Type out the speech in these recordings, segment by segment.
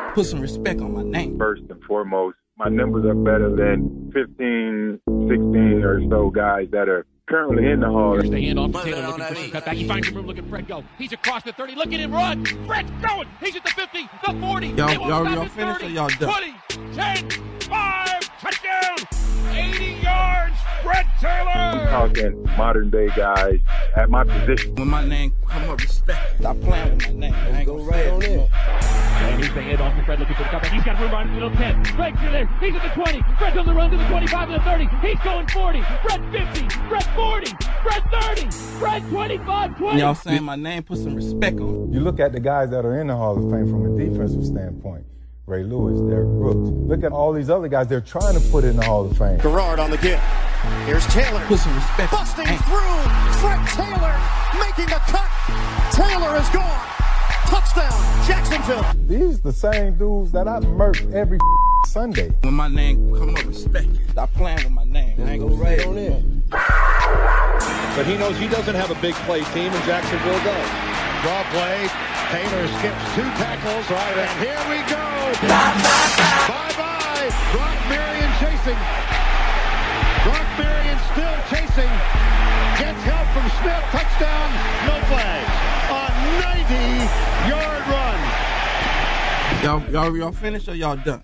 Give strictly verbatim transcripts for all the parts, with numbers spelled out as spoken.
Put some respect on my name. First and foremost, my numbers are better than fifteen, sixteen or so guys that are currently in the Hall. Here's the hand off to Taylor, looking for some cutback. He finds some room, looking at Fred go. He's across the thirty. Look at him run. Fred's going. He's at the fifty, the forty. Y'all, y'all, y'all finished or y'all done? twenty, ten, five, touchdown. eighty yards, Fred Taylor. I'm talking modern day guys at my position. When my name come up, respect. Stop playing with my name. I ain't Go gonna right say on it. in. And here's the hand off to Fred, looking for the cutback. He's got room around the ten. Fred's still there. He's at the twenty. Fred's on the run to the twenty-five and the thirty. He's going forty. Fred fifty. Fred forty. Fred thirty. Fred twenty-five, twenty. Y'all saying my name, put some respect on it. You look at the guys that are in the Hall of Fame from a defensive standpoint. Ray Lewis, Derrick Brooks. Look at all these other guys they're trying to put in the Hall of Fame. Gerard on the give. Here's Taylor. Put some respect on Busting my name. through. Fred Taylor making a cut. Taylor is gone. Touchdown, Jacksonville. These the same dudes that I murked every Sunday. When my name come up, respect. Stop playing with my name. I ain't Go gonna right say on it. in. But he knows he doesn't have a big play team, and Jacksonville does. Draw play. Taylor skips two tackles. Right, and here we go. Bye-bye. Brock Marion chasing. Brock Marion still chasing. Gets help from Smith. Touchdown. No flags. A ninety-yard run. Y'all, y'all, y'all finished or y'all done?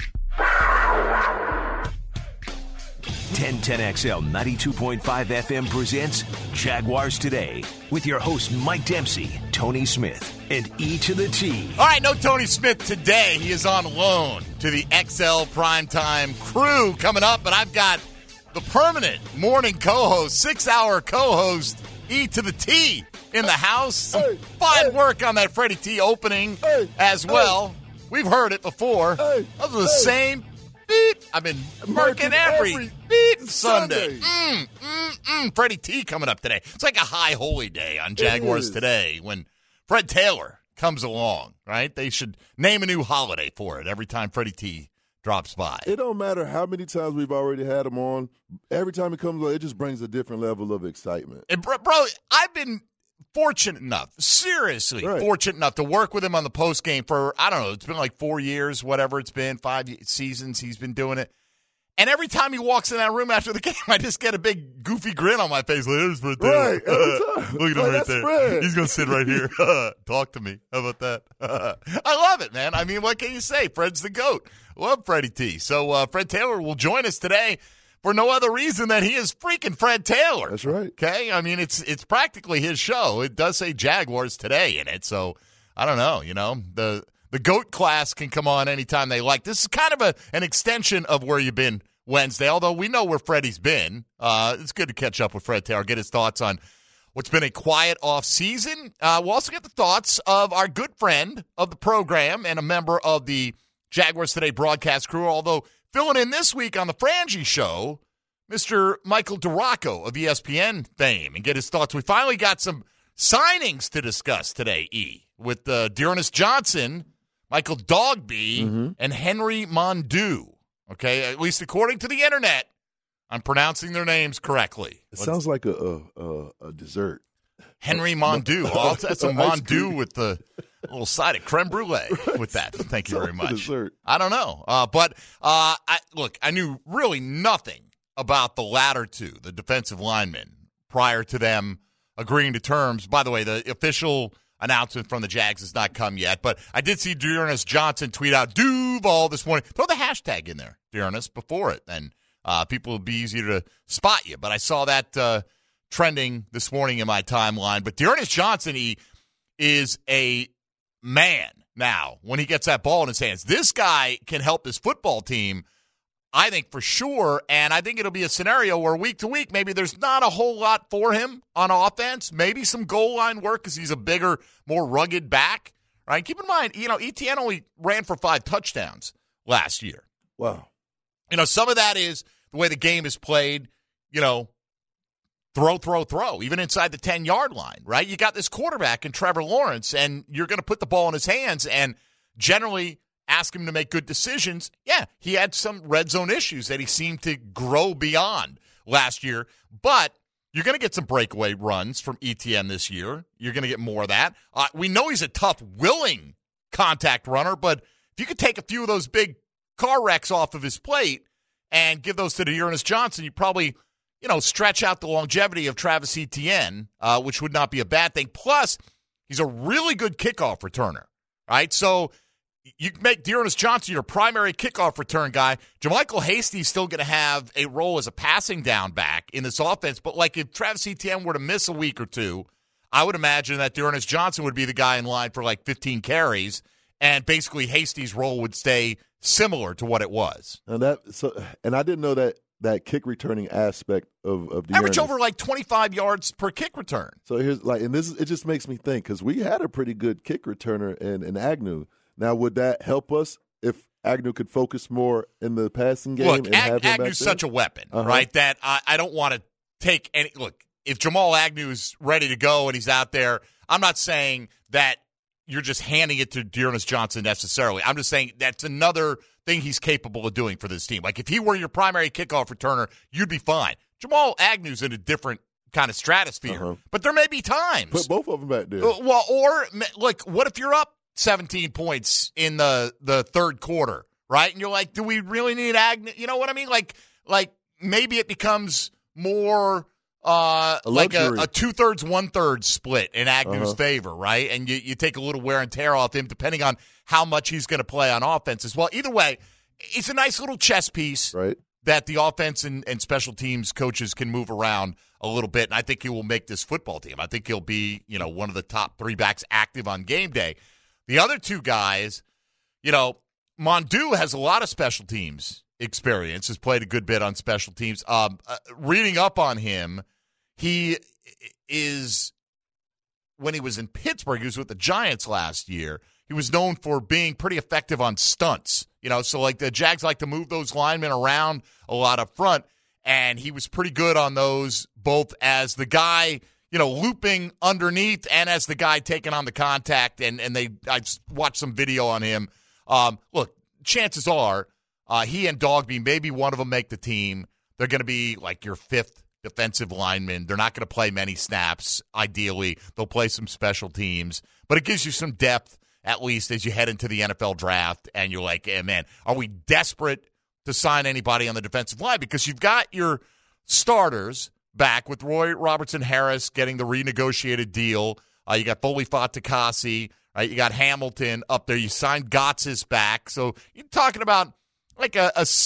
ten ten X L ninety-two point five F M presents Jaguars Today with your hosts Mike Dempsey, Tony Smith, and E to the T. All right, no Tony Smith today. He is on loan to the X L Primetime crew coming up, but I've got the permanent morning co-host, six-hour co-host, E to the T in the house. Some Hey, fine hey. work on that Freddie T opening Hey, as well. We've heard it before. Hey, Those are the hey. same beat. I've been marking Marking every, every beat Sunday. Sunday. Mm, mm, mm. Freddie T coming up today. It's like a high holy day on Jaguars is. Today when Fred Taylor comes along, right? They should name a new holiday for it every time Freddie T drops by. It don't matter how many times we've already had him on. Every time he comes on, it just brings a different level of excitement. And bro, bro, I've been fortunate enough, seriously Right. fortunate enough to work with him on the post game for, I don't know, it's been like four years, whatever it's been, five seasons he's been doing it. And every time he walks in that room after the game, I just get a big goofy grin on my face. Like, there's Fred Taylor. Right, every time. Look at him Like, right that's there. Fred. He's going to sit right here. Talk to me. How about that? I love it, man. I mean, what can you say? Fred's the GOAT. Love Freddie T. So uh, Fred Taylor will join us today for no other reason than he is freaking Fred Taylor. That's right. Okay? I mean, it's it's practically his show. It does say Jaguars Today in it, so I don't know, you know. The the GOAT class can come on anytime they like. This is kind of a an extension of Where You Been Wednesday, although we know where Freddie's been. Uh, it's good to catch up with Fred Taylor, get his thoughts on what's been a quiet off season. Uh, we'll also get the thoughts of our good friend of the program and a member of the Jaguars Today broadcast crew, although filling in this week on the Frangie Show, Mister Michael DeRocco of E S P N fame, and get his thoughts. We finally got some signings to discuss today, E, with uh, Dearness Johnson, Michael Dogby, Mm-hmm. and Henry Mondu. Okay, at least according to the internet, I'm pronouncing their names correctly. It sounds like a a, a, a dessert. Henry Mondu. Well, that's a Ice Mondu cream. with the little side of creme brulee with that. Thank you very Sounds like a much. dessert. I don't know. Uh, but, uh, I, look, I knew really nothing about the latter two, the defensive linemen, prior to them agreeing to terms. By the way, the official announcement from the Jags has not come yet, but I did see Dearness Johnson tweet out Duval this morning. Throw the hashtag in there, Dearness, before it, and uh, people will be easier to spot you. But I saw that uh, trending this morning in my timeline. But Dearness Johnson, he is a man now when he gets that ball in his hands. This guy can help this football team, I think, for sure, and I think it'll be a scenario where week to week, maybe there's not a whole lot for him on offense, maybe some goal line work because he's a bigger, more rugged back, right? Keep in mind, you know, Etienne only ran for five touchdowns last year. Wow. You know, some of that is the way the game is played, you know, throw, throw, throw, even inside the ten-yard line, right? You got this quarterback in Trevor Lawrence, and you're going to put the ball in his hands and generally ask him to make good decisions. Yeah, he had some red zone issues that he seemed to grow beyond last year, but you're going to get some breakaway runs from Etienne this year. You're going to get more of that. Uh, we know he's a tough, willing contact runner, but if you could take a few of those big car wrecks off of his plate and give those to Dearness Johnson, you probably, you know, stretch out the longevity of Travis Etienne, uh, which would not be a bad thing. Plus, he's a really good kickoff returner, right? So you can make Dearness Johnson your primary kickoff return guy. JaMycal Hasty's still going to have a role as a passing down back in this offense, but like if Travis Etienne were to miss a week or two, I would imagine that Dearness Johnson would be the guy in line for like fifteen carries, and basically Hasty's role would stay similar to what it was. And that so, and I didn't know that that kick returning aspect of of the average over like twenty-five yards per kick return. So here's like, and this is, it just makes me think because we had a pretty good kick returner in, in Agnew. Now, would that help us if Agnew could focus more in the passing game? Look, and Ag- have him Agnew's back such a weapon, uh-huh. right? That I, I don't want to take any look. If Jamal Agnew's ready to go and he's out there, I'm not saying that you're just handing it to Dearness Johnson necessarily. I'm just saying that's another thing he's capable of doing for this team. Like if he were your primary kickoff returner, you'd be fine. Jamal Agnew's in a different kind of stratosphere, uh-huh. but there may be times. Put both of them back there. Uh, well, or look, what if you're up seventeen points in the, the third quarter, right? And you're like, do we really need Agnew? You know what I mean? Like, like maybe it becomes more uh, a like a, a two-thirds, one-third split in Agnew's uh-huh. favor, right? And you, you take a little wear and tear off him depending on how much he's going to play on offense as well. Either way, it's a nice little chess piece right. that the offense and, and special teams coaches can move around a little bit, and I think he will make this football team. I think he'll be, you know, one of the top three backs active on game day. The other two guys, you know, Mondu has a lot of special teams experience, has played a good bit on special teams. Um, uh, reading up on him, he is, when he was in Pittsburgh, he was with the Giants last year, he was known for being pretty effective on stunts. You know, so like the Jags like to move those linemen around a lot up front, and he was pretty good on those, both as the guy, you know, looping underneath and as the guy taking on the contact. And, and they, I watched some video on him. Um, look, chances are uh, he and Dogby, maybe one of them make the team. They're going to be like your fifth defensive lineman. They're not going to play many snaps, ideally. They'll play some special teams. But it gives you some depth, at least, as you head into the N F L draft. And you're like, hey, man, are we desperate to sign anybody on the defensive line? Because you've got your starters back with Roy Robertson Harris getting the renegotiated deal. Uh, you got Foley Fatukasi. Right? You got Hamilton up there. You signed Gotsis back. So you're talking about like a, a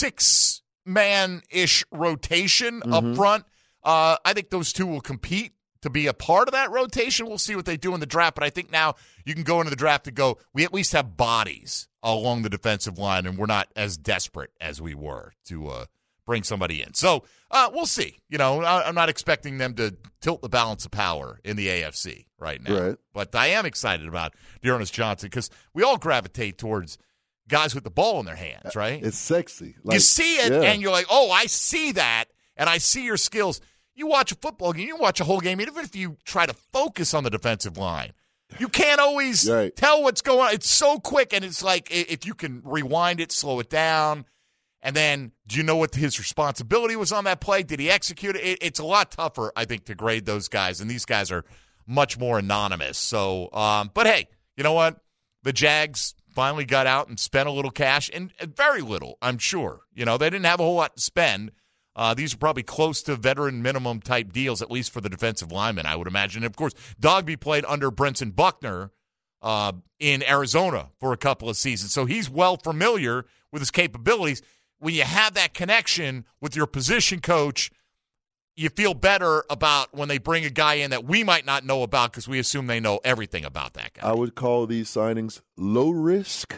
six-man-ish rotation mm-hmm. up front. Uh, I think those two will compete to be a part of that rotation. We'll see what they do in the draft. But I think now you can go into the draft and go, we at least have bodies along the defensive line, and we're not as desperate as we were to uh, bring somebody in. So uh, we'll see. You know, I, I'm not expecting them to tilt the balance of power in the A F C right now. Right. But I am excited about Dearness Johnson because we all gravitate towards guys with the ball in their hands, right? It's sexy. Like, you see it, yeah. and you're like, oh, I see that, and I see your skills. You watch a football game, you watch a whole game, even if you try to focus on the defensive line, you can't always right. tell what's going on. It's so quick, and it's like if you can rewind it, slow it down, and then do you know what his responsibility was on that play? Did he execute it? it it's a lot tougher, I think, to grade those guys, and these guys are much more anonymous. So, um, but hey, you know what? The Jags finally got out and spent a little cash, and very little, I'm sure. You know, they didn't have a whole lot to spend. Uh, these are probably close to veteran minimum type deals, at least for the defensive linemen, I would imagine. And of course, Dogby played under Brenson Buckner uh, in Arizona for a couple of seasons, so he's well familiar with his capabilities. When you have that connection with your position coach, you feel better about when they bring a guy in that we might not know about because we assume they know everything about that guy. I would call these signings low risk.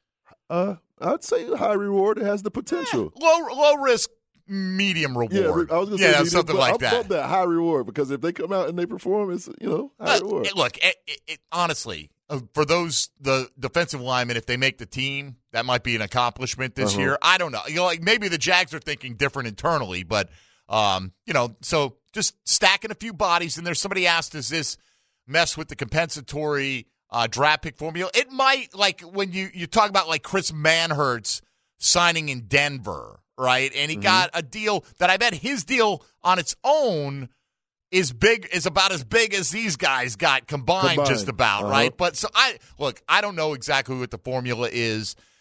Uh, I'd say high reward. It has the potential. Yeah, low low risk. Medium reward. Yeah, I was going to yeah, say medium, something like I that. I love that high reward because if they come out and they perform, it's, you know, high uh, reward. It, look, it, it, it, honestly, uh, for those the defensive linemen, if they make the team, that might be an accomplishment this uh-huh. year. I don't know. You know, like maybe the Jags are thinking different internally, but um, you know, so just stacking a few bodies in there. Somebody asked, "Does this mess with the compensatory uh, draft pick formula?" It might. Like when you you talk about like Chris Manhertz signing in Denver. Right, and he mm-hmm. got a deal that I bet his deal on its own is big, is about as big as these guys got combined, combined. just about, uh-huh. right? But so I look, I don't know exactly what the formula is.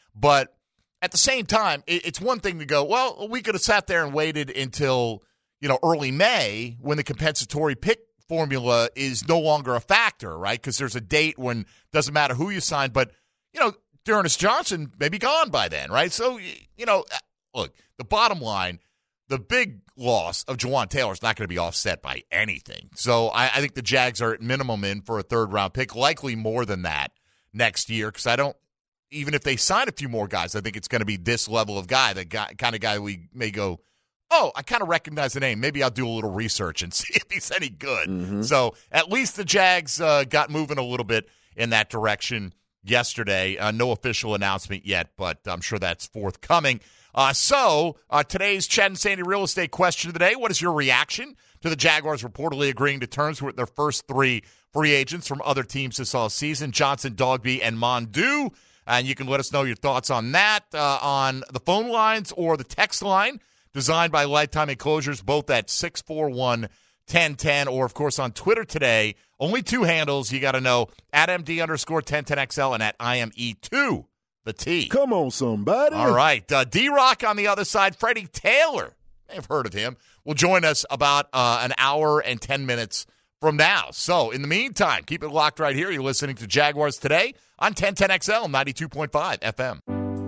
But at the same time, it, it's one thing to go, well, we could have sat there and waited until, you know, early May when the compensatory pick formula is no longer a factor, right? Because there's a date when it doesn't matter who you sign. But, you know, D'Ernest Johnson may be gone by then, right? So, you know, look, the bottom line, the big loss of Jawan Taylor is not going to be offset by anything. So I, I think the Jags are at minimum in for a third-round pick, likely more than that next year, because I don't, even if they sign a few more guys, I think it's going to be this level of guy, the guy, kind of guy we may go, oh, I kind of recognize the name. Maybe I'll do a little research and see if he's any good. Mm-hmm. So at least the Jags uh, got moving a little bit in that direction yesterday. Uh, no official announcement yet, but I'm sure that's forthcoming. Uh, so uh, today's Chad and Sandy real estate question of the day, what is your reaction to the Jaguars reportedly agreeing to terms with their first three free agents from other teams this all season, Johnson, Dogby, and Mondu? And you can let us know your thoughts on that uh, on the phone lines or the text line, designed by Lifetime Enclosures, both at six four one, one zero one zero, or, of course, on Twitter today. Only two handles you got to know, at M D underscore ten ten X L and at I M E two, the T. Come on, somebody. All right. Uh, D-Rock on the other side, Freddie Taylor, may have heard of him, will join us about uh, an hour and ten minutes from now. So, in the meantime, keep it locked right here. You're listening to Jaguars Today on ten ten X L, ninety-two point five F M.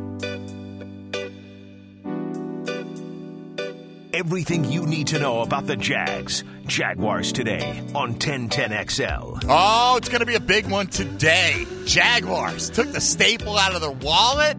Everything you need to know about the Jags. Jaguars Today on ten ten X L. Oh, it's going to be a big one today. Jaguars took the staple out of their wallet,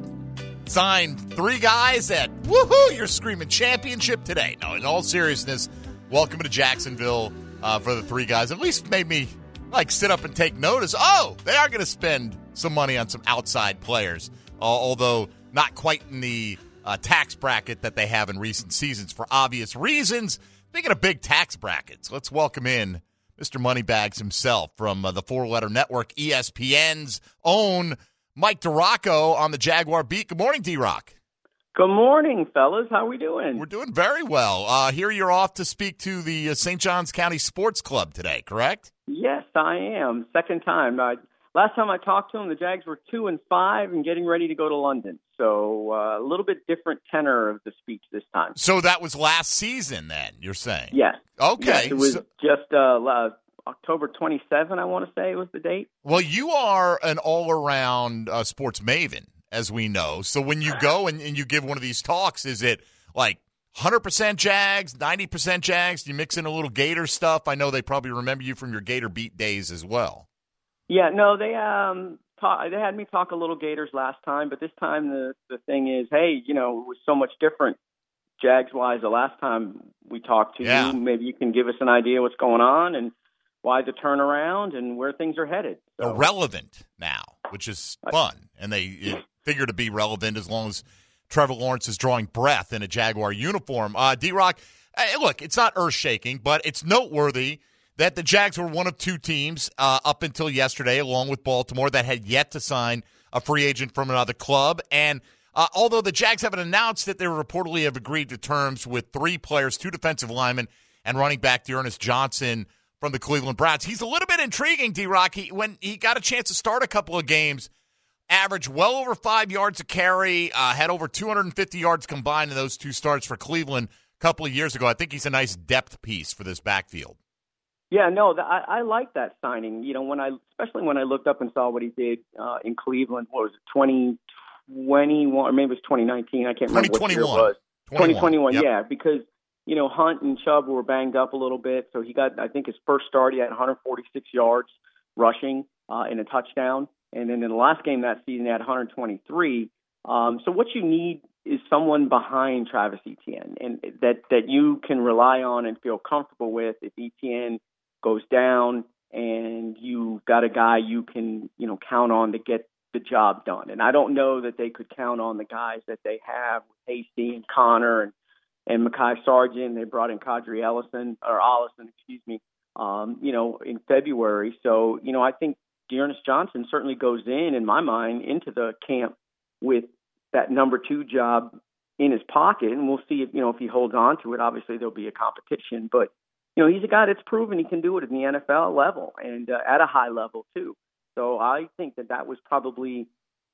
signed three guys that, woohoo, you're screaming championship today. No, in all seriousness, welcome to Jacksonville uh, for the three guys. At least made me, like, sit up and take notice. Oh, they are going to spend some money on some outside players, uh, although not quite in the Uh, tax bracket that they have in recent seasons for obvious reasons. Speaking of big tax brackets, let's welcome in Mister Moneybags himself from uh, the four-letter network, E S P N's own Mike DiRocco on the Jaguar beat. Good morning, D-Rock. Good morning, fellas. How are we doing? We're doing very well. Uh, here you're off to speak to the uh, Saint Johns County Sports Club today, correct? Yes, I am. Second time. Uh, last time I talked to them, the Jags were two and five and getting ready to go to London. So uh, a little bit different tenor of the speech this time. So that was last season then, you're saying? Yes. Okay. Yes, it was so- just uh, uh, October twenty-seventh, I want to say was the date. Well, you are an all-around uh, sports maven, as we know. So when you go and, and you give one of these talks, is it like one hundred percent Jags, ninety percent Jags? Do you mix in a little Gator stuff? I know they probably remember you from your Gator beat days as well. Yeah, no, they um talk, they had me talk a little Gators last time, but this time the the thing is, hey, you know, it was so much different Jags-wise the last time we talked to yeah. you. Maybe you can give us an idea what's going on and why the turnaround and where things are headed. So. They're relevant now, which is fun, and they it figure to be relevant as long as Trevor Lawrence is drawing breath in a Jaguar uniform. Uh, D-Rock, hey, look, it's not earth-shaking, but it's noteworthy that the Jags were one of two teams uh, up until yesterday, along with Baltimore, that had yet to sign a free agent from another club. And uh, although the Jags haven't announced that they reportedly have agreed to terms with three players, two defensive linemen, and running back D'Ernest Johnson from the Cleveland Browns, he's a little bit intriguing, D-Rock. He, when he got a chance to start a couple of games, averaged well over five yards a carry, uh, had over two hundred fifty yards combined in those two starts for Cleveland a couple of years ago. I think he's a nice depth piece for this backfield. Yeah, no, the, I, I like that signing. You know, when I, especially when I looked up and saw what he did uh, in Cleveland. What was it, twenty twenty-one, or maybe it was twenty nineteen? I can't remember what year it was. twenty twenty-one, yep. Yeah, because you know Hunt and Chubb were banged up a little bit, so he got, I think, his first start. He had one hundred forty-six yards rushing uh, and a touchdown, and then in the last game that season, he had one hundred twenty-three. Um, so what you need is someone behind Travis Etienne, and that that you can rely on and feel comfortable with if Etienne goes down, and you've got a guy you can, you know, count on to get the job done. And I don't know that they could count on the guys that they have with Hasty and Connor and, and Mekhi Sargent. They brought in Kadri Ellison, or Allison, excuse me, um, you know, in February. So, you know, I think D'Ernest Johnson certainly goes in, in my mind, into the camp with that number two job in his pocket. And we'll see if, you know, if he holds on to it. Obviously there'll be a competition, but you know, he's a guy that's proven he can do it at the N F L level and uh, at a high level too. So I think that that was probably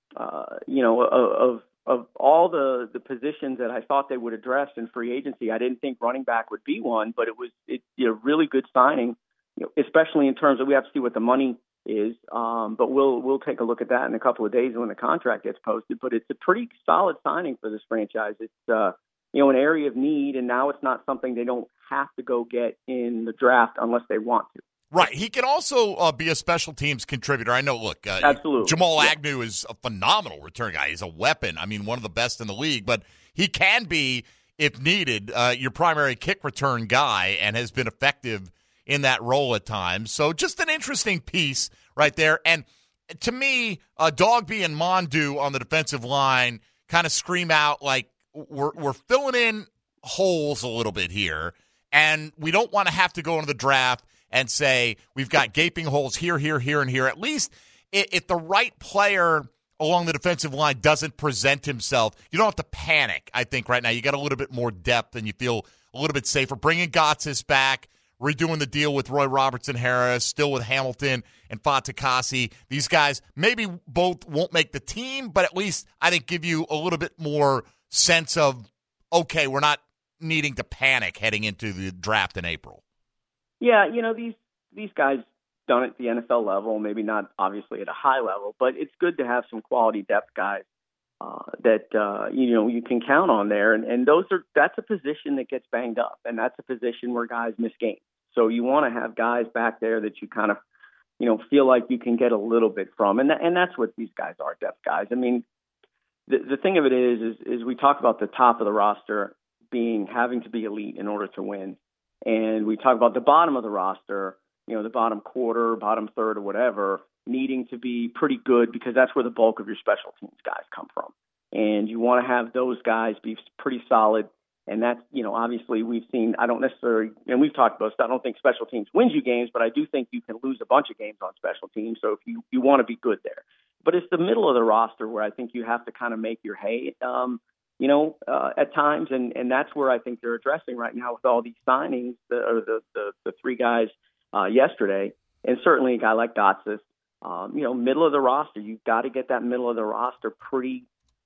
uh, you know, of of all the, the positions that I thought they would address in free agency, I didn't think running back would be one, but it was it, you know, really good signing, you know, especially in terms of we have to see what the money is. Um, but we'll we'll take a look at that in a couple of days when the contract gets posted. But it's a pretty solid signing for this franchise. It's uh, you know, an area of need, and now it's not something they don't have to go get in the draft unless they want to. Right. He can also uh, be a special teams contributor. I know, look, uh, Absolutely. Jamal yeah. Agnew is a phenomenal return guy. He's a weapon. I mean, one of the best in the league. But he can be, if needed, uh, your primary kick return guy and has been effective in that role at times. So just an interesting piece right there. And to me, uh, Dogby and Mondu on the defensive line kind of scream out like we're, we're filling in holes a little bit here, and we don't want to have to go into the draft and say we've got gaping holes here, here, here, and here. At least if the right player along the defensive line doesn't present himself, you don't have to panic, I think, right now. You got a little bit more depth and you feel a little bit safer. Bringing Gotsis back, redoing the deal with Roy Robertson-Harris, still with Hamilton and Fatukasi. These guys maybe both won't make the team, but at least I think give you a little bit more sense of, okay, we're not needing to panic heading into the draft in April. Yeah, you know, these these guys done at the N F L level, maybe not obviously at a high level, but it's good to have some quality depth guys uh, that, uh, you know, you can count on there. And, and those are that's a position that gets banged up, and that's a position where guys miss games. So you want to have guys back there that you kind of, you know, feel like you can get a little bit from. And, th- and that's what these guys are, depth guys. I mean, the, the thing of it is, is, is we talk about the top of the roster being having to be elite in order to win. And we talk about the bottom of the roster, you know, the bottom quarter, bottom third or whatever, needing to be pretty good because that's where the bulk of your special teams guys come from. And you want to have those guys be pretty solid. And that's, you know, obviously we've seen, I don't necessarily, and we've talked about this, I don't think special teams wins you games, but I do think you can lose a bunch of games on special teams. So if you, you want to be good there. But it's the middle of the roster where I think you have to kind of make your hay. Um, you know, uh, at times, and, and that's where I think they're addressing right now with all these signings, the, or the, the, the three guys uh, yesterday, and certainly a guy like Gotsis, um, you know, middle of the roster. You've got to get that middle of the roster pretty,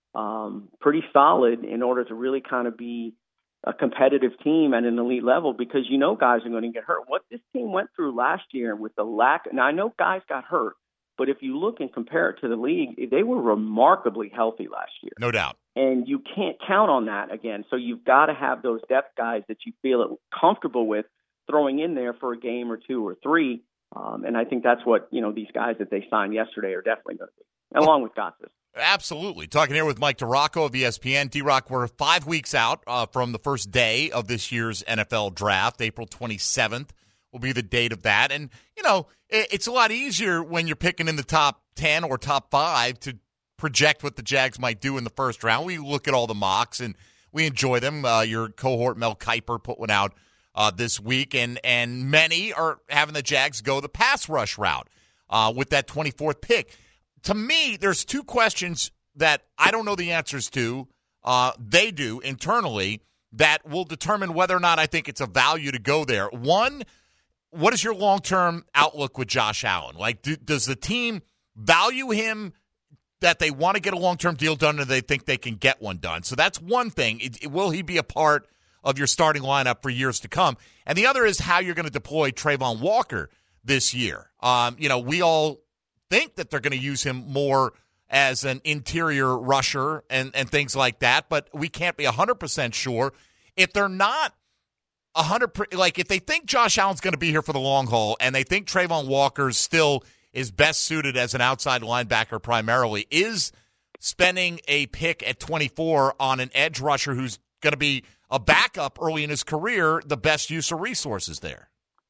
um, pretty solid in order to really kind of be a competitive team at an elite level, because you know guys are going to get hurt. What this team went through last year with the lack, now I know guys got hurt, but if you look and compare it to the league, they were remarkably healthy last year. No doubt. And you can't count on that again. So you've got to have those depth guys that you feel comfortable with throwing in there for a game or two or three. Um, and I think that's what, you know, these guys that they signed yesterday are definitely going to be, along with Gotsis. Absolutely. Talking here with Mike DiRocco of E S P N. D-Rock, we're five weeks out uh, from the first day of this year's N F L draft. April twenty-seventh will be the date of that. And, you know, it, it's a lot easier when you're picking in the top ten or top five to project what the Jags might do in the first round. We look at all the mocks, and we enjoy them. Uh, your cohort, Mel Kiper, put one out uh, this week, and, and many are having the Jags go the pass rush route uh, with that twenty-fourth pick. To me, there's two questions that I don't know the answers to. Uh, they do internally that will determine whether or not I think it's a value to go there. One, what is your long-term outlook with Josh Allen? Like, do, does the team value him that they want to get a long-term deal done and they think they can get one done? So that's one thing. It, it, will he be a part of your starting lineup for years to come? And the other is how you're going to deploy Travon Walker this year. Um, you know, we all think that they're going to use him more as an interior rusher and, and things like that, but we can't be one hundred percent sure. If they're not one hundred percent, like if they think Josh Allen's going to be here for the long haul and they think Travon Walker still is best suited as an outside linebacker primarily, is spending a pick at twenty-four on an edge rusher who's going to be a backup early in his career the best use of resources there?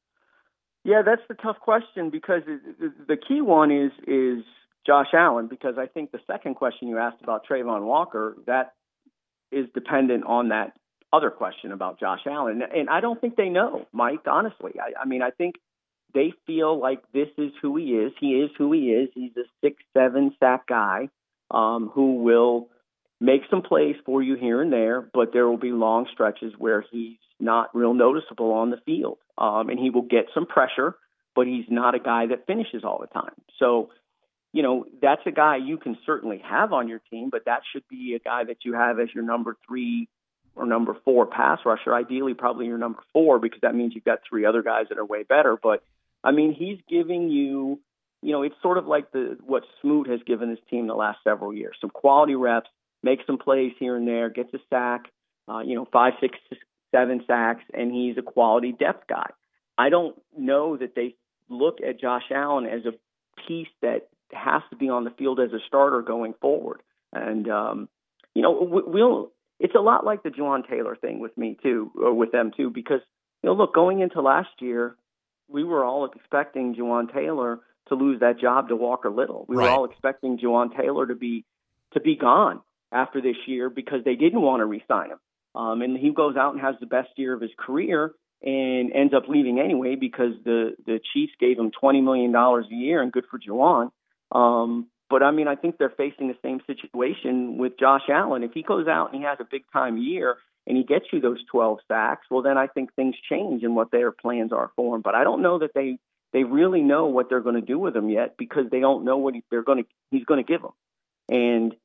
Yeah, that's the tough question, because the key one is is Josh Allen, because I think the second question you asked about Travon Walker, that is dependent on that other question about Josh Allen. And I don't think they know, Mike, honestly. I, I mean, I think they feel like this is who he is. He is who he is. He's a six, seven sack guy um, who will make some plays for you here and there, but there will be long stretches where he's not real noticeable on the field. Um, and he will get some pressure, but he's not a guy that finishes all the time. So you know, that's a guy you can certainly have on your team, but that should be a guy that you have as your number three or number four pass rusher. Ideally, probably your number four, because that means you've got three other guys that are way better. But, I mean, he's giving you, you know, it's sort of like the what Smoot has given his team the last several years. Some quality reps, makes some plays here and there, gets a sack, uh, you know, five, six, seven sacks, and he's a quality depth guy. I don't know that they look at Josh Allen as a piece that has to be on the field as a starter going forward. And, um, you know, we'll, it's a lot like the Jawaan Taylor thing with me too, or with them too, because, you know, look, going into last year, we were all expecting Jawaan Taylor to lose that job to Walker Little. We right. were all expecting Jawaan Taylor to be, to be gone after this year because they didn't want to re-sign him. Um, and he goes out and has the best year of his career and ends up leaving anyway because the, the Chiefs gave him twenty million dollars a year, and good for Jawaan. Um, but, I mean, I think they're facing the same situation with Josh Allen. If he goes out and he has a big-time year and he gets you those twelve sacks, well, then I think things change in what their plans are for him. But I don't know that they, they really know what they're going to do with him yet because they don't know what he, they're going to he's going to give them. And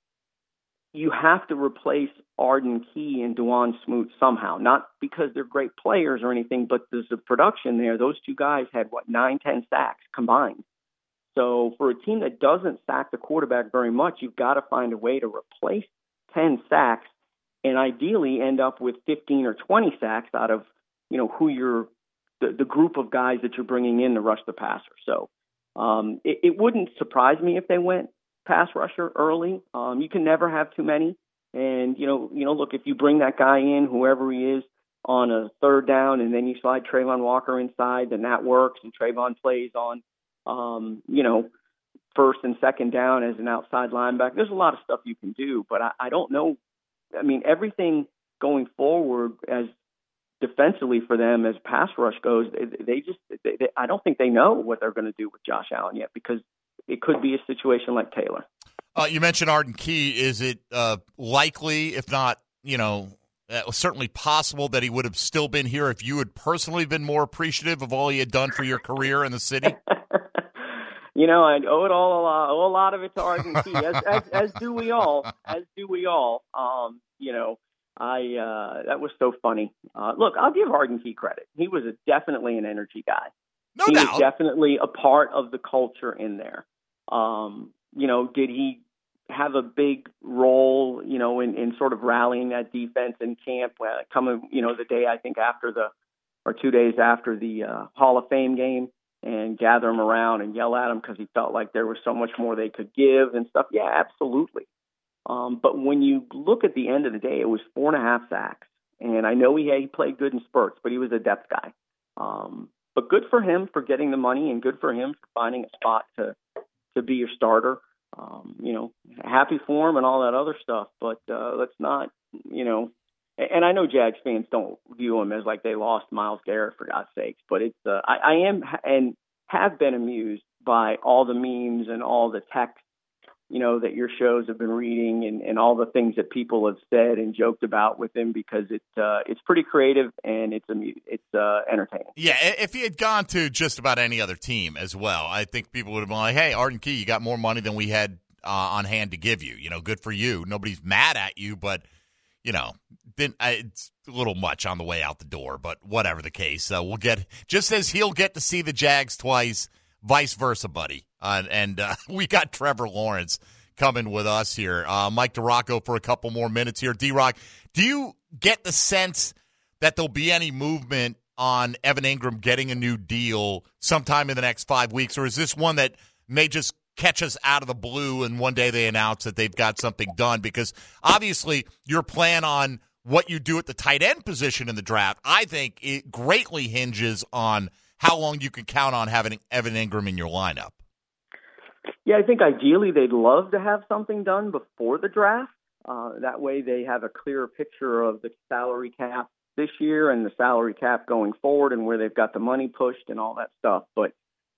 you have to replace Arden Key and Dawuane Smoot somehow, not because they're great players or anything, but there's a production there. Those two guys had, what, nine, ten sacks combined. So for a team that doesn't sack the quarterback very much, you've got to find a way to replace ten sacks and ideally end up with fifteen or twenty sacks out of, you know, who you're, the, the group of guys that you're bringing in to rush the passer. So um, it, it wouldn't surprise me if they went pass rusher early. Um, you can never have too many. And, you know, you know, look, if you bring that guy in, whoever he is, on a third down, and then you slide Trayvon Walker inside, then that works, and Trayvon plays on, um, you know, first and second down as an outside linebacker. There's a lot of stuff you can do, but I, I don't know. I mean, everything going forward as defensively for them as pass rush goes, they, they just, they, they, I don't think they know what they're going to do with Josh Allen yet, because it could be a situation like Taylor. Uh, you mentioned Arden Key. Is it uh, likely, if not, you know, uh, certainly possible that he would have still been here if you had personally been more appreciative of all he had done for your career in the city? You know, I owe it all a lot, owe a lot of it to Arden Key, as, as, as do we all, as do we all. Um, you know, I uh, that was so funny. Uh, look, I'll give Arden Key credit. He was a, definitely an energy guy. No he doubt. was definitely a part of the culture in there. Um, you know, did he have a big role, you know, in, in sort of rallying that defense in camp, uh, coming, you know, the day, I think after the, or two days after the uh, Hall of Fame game, and gather them around and yell at them because he felt like there was so much more they could give and stuff? Yeah, absolutely. Um, but when you look at the end of the day, it was four and a half sacks. And I know he, he played good in spurts, but he was a depth guy. Um, but good for him for getting the money, and good for him for finding a spot to, to be your starter. Um, you know, happy for him and all that other stuff, but uh, let's not, you know, and I know Jags fans don't view him as like they lost Myles Garrett, for God's sakes, but it's, uh, I, I am and have been amused by all the memes and all the text, you know, that your shows have been reading, and, and all the things that people have said and joked about with him, because it's, uh, it's pretty creative and it's, amu- it's uh, entertaining. Yeah, if he had gone to just about any other team as well, I think people would have been like, hey, Arden Key, you got more money than we had uh, on hand to give you. You know, good for you. Nobody's mad at you, but, you know, then it's a little much on the way out the door, but whatever the case, uh, we'll get, just as he'll get to see the Jags twice, vice versa, buddy. Uh, and uh, we got Trevor Lawrence coming with us here. Uh, Mike DiRocco for a couple more minutes here. D-Rock, do you get the sense that there'll be any movement on Evan Engram getting a new deal sometime in the next five weeks, or is this one that may just catch us out of the blue and one day they announce that they've got something done? Because obviously your plan on what you do at the tight end position in the draft, I think it greatly hinges on how long you can count on having Evan Engram in your lineup. Yeah, I think ideally they'd love to have something done before the draft. Uh, that way they have a clearer picture of the salary cap this year and the salary cap going forward and where they've got the money pushed and all that stuff. But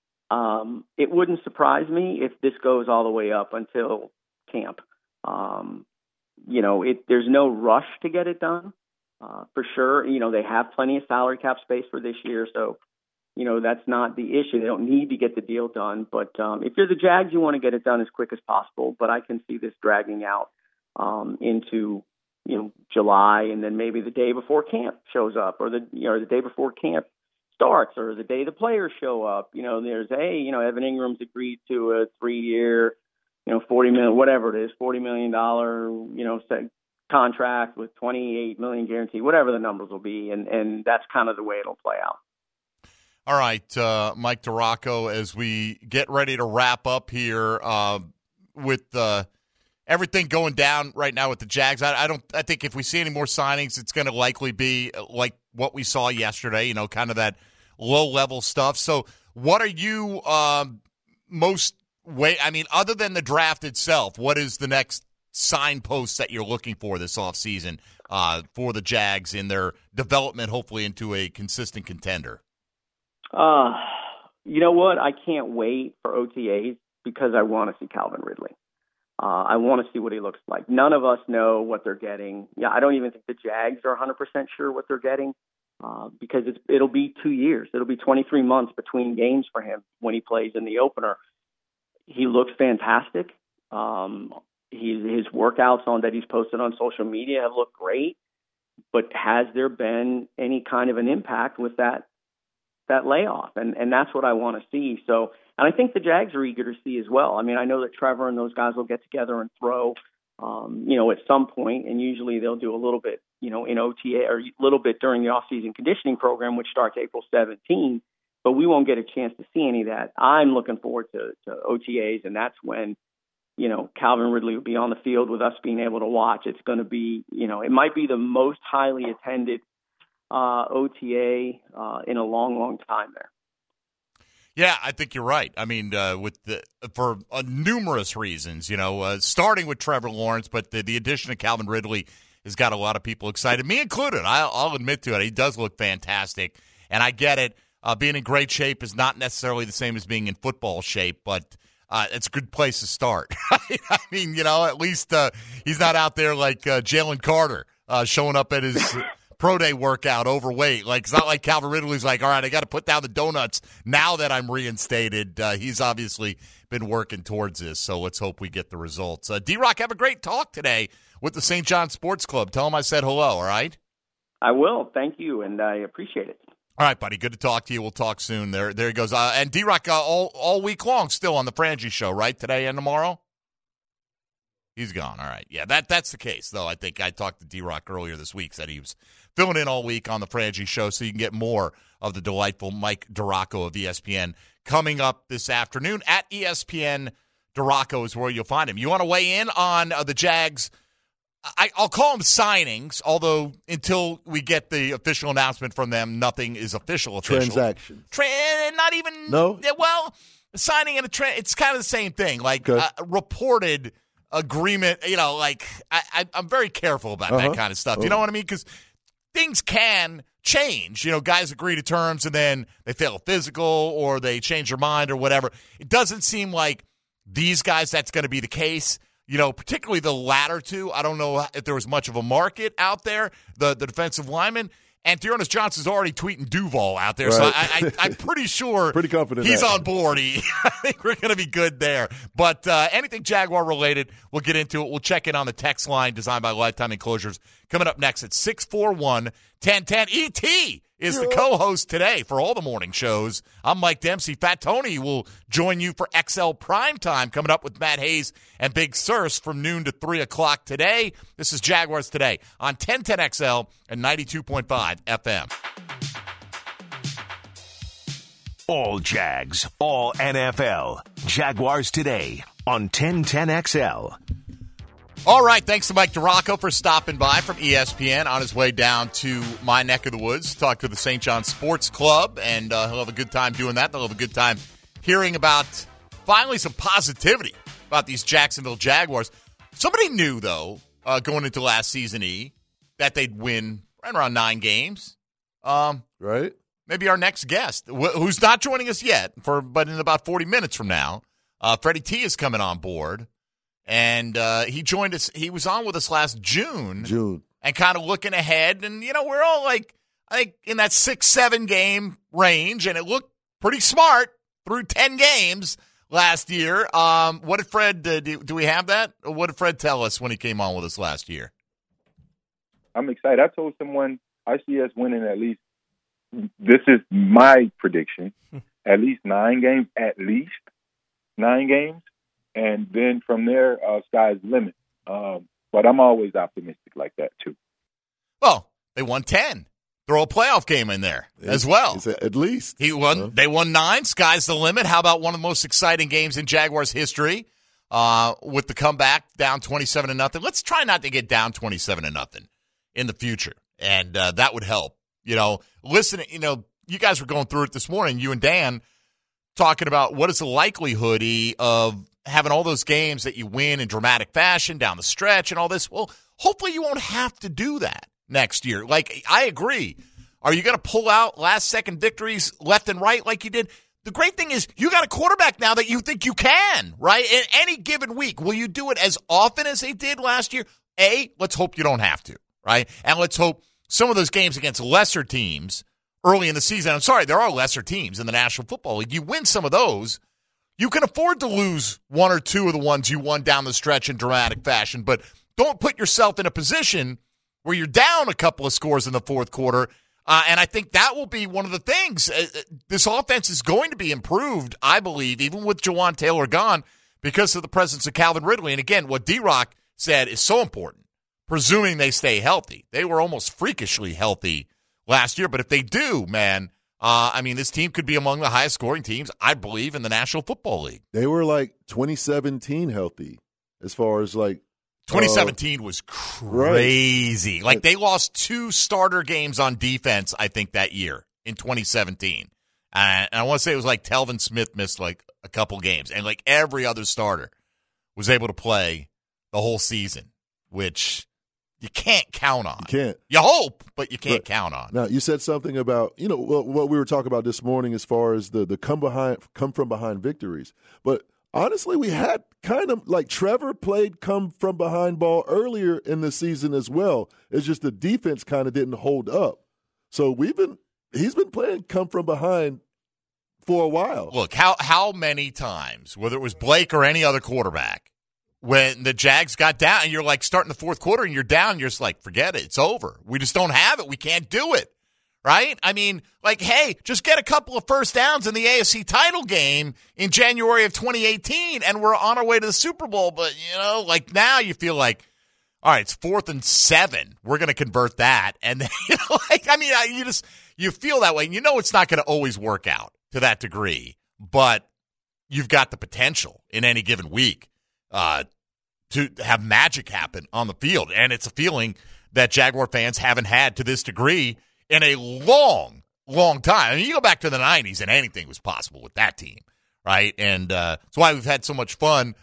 um, it wouldn't surprise me if this goes all the way up until camp. Um, you know, it, there's no rush to get it done, uh, for sure. You know, they have plenty of salary cap space for this year, so you know, that's not the issue. They don't need to get the deal done. But um, if you're the Jags, you want to get it done as quick as possible. But I can see this dragging out um, into, you know, July, and then maybe the day before camp shows up, or the you know the day before camp starts, or the day the players show up. You know, there's a you know Evan Ingram's agreed to a three-year, you know, forty million, whatever it is, forty million dollar, you know, contract with twenty-eight million guarantee, whatever the numbers will be, and and that's kind of the way it'll play out. All right, uh, Mike DiRocco, as we get ready to wrap up here uh, with uh, everything going down right now with the Jags, I, I don't. I think if we see any more signings, it's going to likely be like what we saw yesterday. You know, kind of that low level stuff. So, what are you um, most wait? I mean, other than the draft itself, what is the next signpost that you're looking for this offseason uh, for the Jags in their development, hopefully into a consistent contender? Uh, you know what? I can't wait for O T As because I want to see Calvin Ridley. Uh, I want to see what he looks like. None of us know what they're getting. Yeah, I don't even think the Jags are one hundred percent sure what they're getting uh, because it's, it'll be two years. It'll be twenty-three months between games for him when he plays in the opener. He looks fantastic. Um, he, his workouts on that he's posted on social media have looked great. But has there been any kind of an impact with that that layoff? And and that's what I want to see. So, and I think the Jags are eager to see as well. I mean, I know that Trevor and those guys will get together and throw, um, you know, at some point, and usually they'll do a little bit, you know, in O T A or a little bit during the off-season conditioning program, which starts April seventeenth, but we won't get a chance to see any of that. I'm looking forward to, to O T As, and that's when, you know, Calvin Ridley will be on the field with us being able to watch. It's going to be, you know, it might be the most highly attended Uh, O T A uh, in a long, long time there. Yeah, I think you're right. I mean, uh, with the for uh, numerous reasons, you know, uh, starting with Trevor Lawrence, but the, the addition of Calvin Ridley has got a lot of people excited, me included. I'll, I'll admit to it. He does look fantastic, and I get it. Uh, being in great shape is not necessarily the same as being in football shape, but uh, it's a good place to start. I mean, you know, at least uh, he's not out there like uh, Jalen Carter uh, showing up at his pro day workout overweight. Like, it's not like Calvin Ridley's like, all right, I got to put down the donuts now that I'm reinstated. Uh, he's obviously been working towards this, so let's hope we get the results. Uh, D-Rock, have a great talk today with the Saint John Sports Club. Tell him I said hello, all right? I will. Thank you, and I appreciate it. All right, buddy. Good to talk to you. We'll talk soon. There there he goes. Uh, and D-Rock uh, all, all week long still on the Frangie Show, right? Today and tomorrow? He's gone. All right. Yeah, that that's the case, though. I think I talked to D-Rock earlier this week, said he was filling in all week on the Frangie Show, so you can get more of the delightful Mike DiRocco of E S P N coming up this afternoon. At E S P N DiRocco is where you'll find him. You want to weigh in on uh, the Jags? I, I'll call them signings, although until we get the official announcement from them, nothing is official. official. Transactions. Tra- not even. No? Well, signing and a tra- it's kind of the same thing. Like okay. uh, reported agreement, you know, like I, I, I'm very careful about uh-huh. that kind of stuff. Oh. You know what I mean? Because things can change. You know, guys agree to terms and then they fail a physical or they change their mind or whatever. It doesn't seem like these guys that's going to be the case. You know, particularly the latter two. I don't know if there was much of a market out there, the, the defensive lineman. And Dearness Johnson's already tweeting Duval out there, right. so I, I, I'm pretty sure pretty confident he's that. on board. He, I think we're going to be good there. But uh, anything Jaguar-related, we'll get into it. We'll check in on the text line designed by Lifetime Enclosures coming up next at six four one, one zero one zero. E T is the co-host today for all the morning shows. I'm Mike Dempsey. Fat Tony will join you for X L Primetime coming up with Matt Hayes and Big Sirs from noon to three o'clock today. This is Jaguars Today on ten ten X L and ninety-two point five F M. All Jags, all N F L. Jaguars Today on ten ten X L. All right, thanks to Mike DiRocco for stopping by from E S P N on his way down to my neck of the woods to talk to the Saint John Sports Club, and uh, he'll have a good time doing that. They'll have a good time hearing about finally some positivity about these Jacksonville Jaguars. Somebody knew, though, uh, going into last season E, that they'd win right around nine games. Um, right. Maybe our next guest, wh- who's not joining us yet, for but in about forty minutes from now, uh, Freddie T is coming on board. And uh, he joined us. He was on with us last June. June. And kind of looking ahead. And, you know, we're all like, I think, in that six, seven game range, and it looked pretty smart through ten games last year. Um, what did Fred, uh, do, do we have that? Or what did Fred tell us when he came on with us last year? I'm excited. I told someone I see us winning at least, this is my prediction, at least nine games, at least nine games. And then from there, uh, sky's the limit. Um, but I'm always optimistic like that, too. Well, they won ten. Throw a playoff game in there as well. At least. He won. Uh-huh. They won nine. Sky's the limit. How about one of the most exciting games in Jaguars history uh, with the comeback down twenty-seven to nothing? Let's try not to get down twenty-seven to nothing in the future, and uh, that would help. You know, listen, you know, you guys were going through it this morning, you and Dan, talking about what is the likelihood of having all those games that you win in dramatic fashion down the stretch and all this. Well, hopefully you won't have to do that next year. Like, I agree. Are you going to pull out last-second victories left and right like you did? The great thing is you got a quarterback now that you think you can, right? In any given week, will you do it as often as they did last year? A, let's hope you don't have to, right? And let's hope some of those games against lesser teams early in the season, I'm sorry, there are lesser teams in the National Football League. You win some of those, you can afford to lose one or two of the ones you won down the stretch in dramatic fashion, but don't put yourself in a position where you're down a couple of scores in the fourth quarter, uh, and I think that will be one of the things. Uh, this offense is going to be improved, I believe, even with Jawan Taylor gone, because of the presence of Calvin Ridley. And again, what D-Rock said is so important, presuming they stay healthy. They were almost freakishly healthy last year, but if they do, man, uh, I mean, this team could be among the highest scoring teams, I believe, in the National Football League. They were like twenty seventeen healthy as far as like twenty seventeen uh, was crazy. Right. Like, they lost two starter games on defense, I think, that year in twenty seventeen. Uh, and I want to say it was like Telvin Smith missed like a couple games. And like every other starter was able to play the whole season, which you can't count on. You can't. You hope, but you can't but, count on. Now, you said something about, you know, what, what we were talking about this morning as far as the, the come behind, come from behind victories. But honestly, we had kind of like Trevor played come from behind ball earlier in the season as well. It's just the defense kind of didn't hold up. So we've been he's been playing come from behind for a while. Look, how how many times, whether it was Blake or any other quarterback, when the Jags got down and you're like starting the fourth quarter and you're down, you're just like, forget it, it's over. We just don't have it. We can't do it. Right? I mean, like, hey, just get a couple of first downs in the A F C title game in January of twenty eighteen, and we're on our way to the Super Bowl. But, you know, like, now you feel like, all right, it's fourth and seven. We're going to convert that. And, then, you know, like, I mean, you just, you feel that way. And you know it's not going to always work out to that degree. But you've got the potential in any given week uh, to have magic happen on the field. And it's a feeling that Jaguar fans haven't had to this degree in a long, long time. I mean, you go back to the nineties and anything was possible with that team, right? And uh, that's why we've had so much fun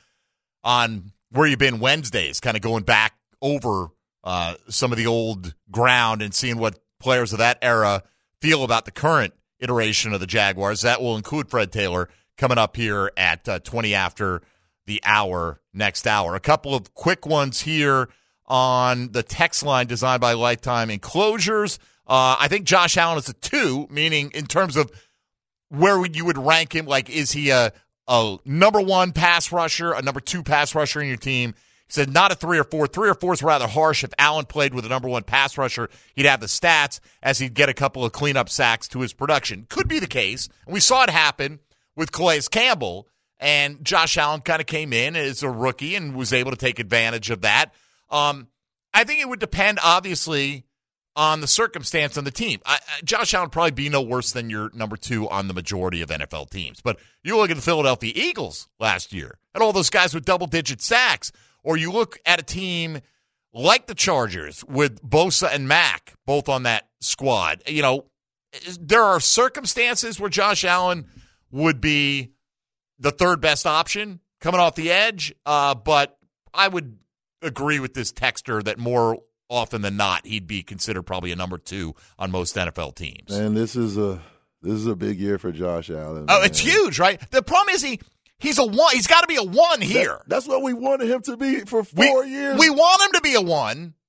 on Where You Been Wednesdays, kind of going back over uh, some of the old ground and seeing what players of that era feel about the current iteration of the Jaguars. That will include Fred Taylor coming up here at uh, twenty after the hour next hour. A couple of quick ones here on the text line designed by Lifetime Enclosures. Uh, I think Josh Allen is a two, meaning in terms of where would you would rank him. Like, is he a, a number one pass rusher, a number two pass rusher in your team? He said not a three or four. Three or four is rather harsh. If Allen played with a number one pass rusher, he'd have the stats as he'd get a couple of cleanup sacks to his production. Could be the case. And we saw it happen with Calais Campbell, and Josh Allen kind of came in as a rookie and was able to take advantage of that. Um, I think it would depend, obviously, on the circumstance on the team. I, I, Josh Allen would probably be no worse than your number two on the majority of N F L teams. But you look at the Philadelphia Eagles last year, and all those guys with double-digit sacks. Or you look at a team like the Chargers with Bosa and Mack both on that squad. You know, there are circumstances where Josh Allen would be the third best option coming off the edge. Uh, but I would agree with this texter that more often than not, he'd be considered probably a number two on most N F L teams. And this is a this is a big year for Josh Allen. Oh, man. It's huge, right? The problem is he he's a one. He's got to be a one here. That, that's what we wanted him to be for four we, years. We want him to be a one,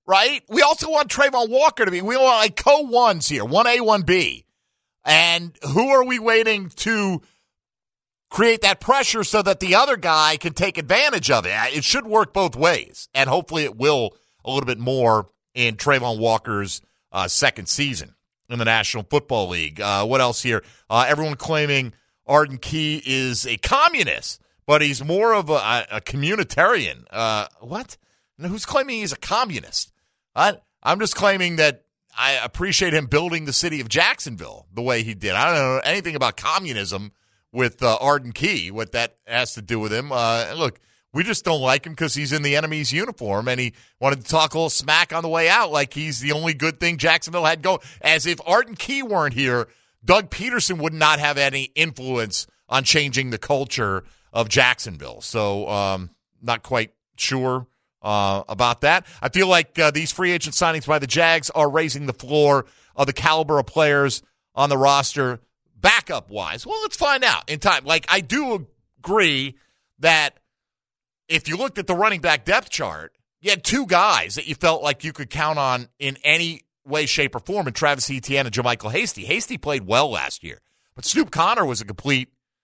right? We also want Trayvon Walker to be. We want like co-ones here, one A, one B. And who are we waiting to create that pressure so that the other guy can take advantage of it? It should work both ways, and hopefully it will a little bit more in Trayvon Walker's uh, second season in the National Football League. Uh, what else here? Uh, everyone claiming Arden Key is a communist, but he's more of a, a communitarian. Uh, what? Who's claiming he's a communist? I, I'm just claiming that I appreciate him building the city of Jacksonville the way he did. I don't know anything about communism with uh, Arden Key, what that has to do with him. Uh, look, we just don't like him because he's in the enemy's uniform, and he wanted to talk a little smack on the way out like he's the only good thing Jacksonville had going. As if Arden Key weren't here, Doug Peterson would not have any influence on changing the culture of Jacksonville. So um, not quite sure Uh, about that. I feel like uh, these free agent signings by the Jags are raising the floor of the caliber of players on the roster backup-wise. Well, let's find out in time. Like, I do agree that if you looked at the running back depth chart, you had two guys that you felt like you could count on in any way, shape, or form in Travis Etienne and JaMycal Hasty. Hasty played well last year, but Snoop Conner was a complete,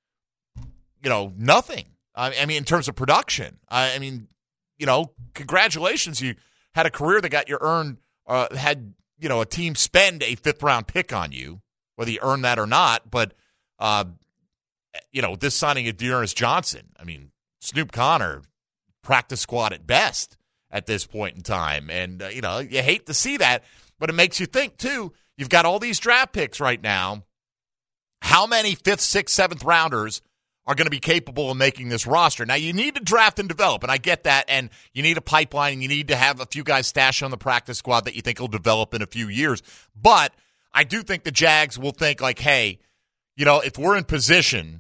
you know, nothing. I, I mean, in terms of production. I, I mean, you know, congratulations. You had a career that got you earned, uh, had, you know, a team spend a fifth round pick on you, whether you earned that or not. But, uh, you know, this signing of Dearness Johnson, I mean, Snoop Conner, practice squad at best at this point in time. And, uh, you know, you hate to see that, but it makes you think, too. You've got all these draft picks right now. How many fifth, sixth, seventh rounders are going to be capable of making this roster? Now, you need to draft and develop, and I get that, and you need a pipeline, and you need to have a few guys stashed on the practice squad that you think will develop in a few years. But I do think the Jags will think, like, hey, you know, if we're in position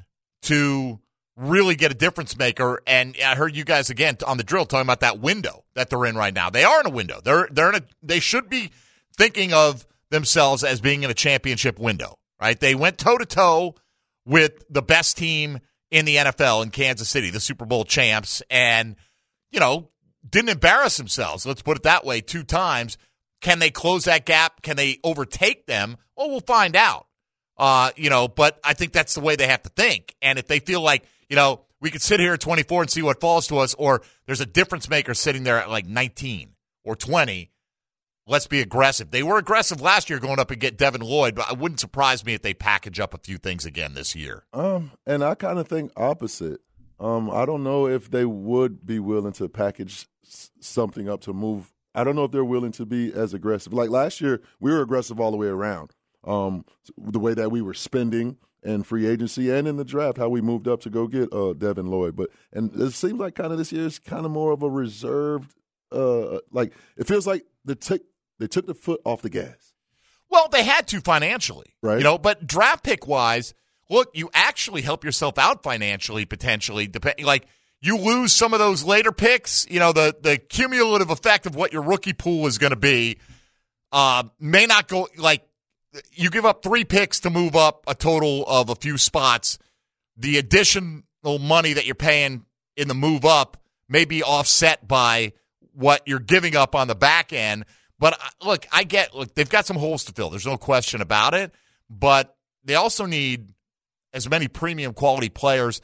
to really get a difference maker, and I heard you guys, again, on the drill talking about that window that they're in right now. They are in a window. They're they're in a, they should be thinking of themselves as being in a championship window, right? They went toe-to-toe with the best team in the N F L in Kansas City, the Super Bowl champs, and, you know, didn't embarrass themselves, let's put it that way, two times. Can they close that gap? Can they overtake them? Well, we'll find out. Uh, you know, but I think that's the way they have to think. And if they feel like, you know, we could sit here at twenty-four and see what falls to us, or there's a difference maker sitting there at like nineteen or twenty, let's be aggressive. They were aggressive last year going up and get Devin Lloyd, but it wouldn't surprise me if they package up a few things again this year. Um, and I kind of think opposite. Um, I don't know if they would be willing to package s- something up to move. I don't know if they're willing to be as aggressive. Like last year, we were aggressive all the way around. Um, the way that we were spending in free agency and in the draft, how we moved up to go get uh, Devin Lloyd. But and it seems like kind of this year is kind of more of a reserved. Uh, like it feels like the tick. They took the foot off the gas. Well, they had to financially, right? You know, but draft pick wise, look, you actually help yourself out financially, potentially. Depending, like you lose some of those later picks. You know, the the cumulative effect of what your rookie pool is going to be uh, may not go. Like you give up three picks to move up a total of a few spots. The additional money that you're paying in the move up may be offset by what you're giving up on the back end. But, look, I get – look, they've got some holes to fill. There's no question about it. But they also need as many premium quality players.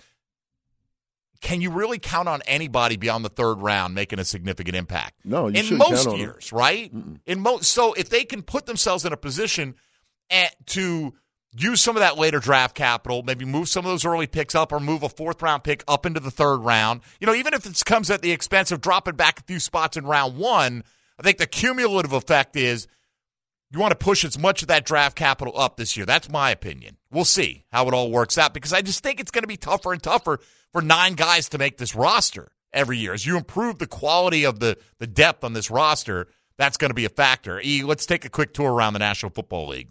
Can you really count on anybody beyond the third round making a significant impact? No, you in shouldn't most count on years, them. right? Mm-mm. In most, so if they can put themselves in a position at, to use some of that later draft capital, maybe move some of those early picks up or move a fourth-round pick up into the third round, you know, even if it comes at the expense of dropping back a few spots in round one, I think the cumulative effect is you want to push as much of that draft capital up this year. That's my opinion. We'll see how it all works out because I just think it's going to be tougher and tougher for nine guys to make this roster every year. As you improve the quality of the, the depth on this roster, that's going to be a factor. E, let's take a quick tour around the National Football League.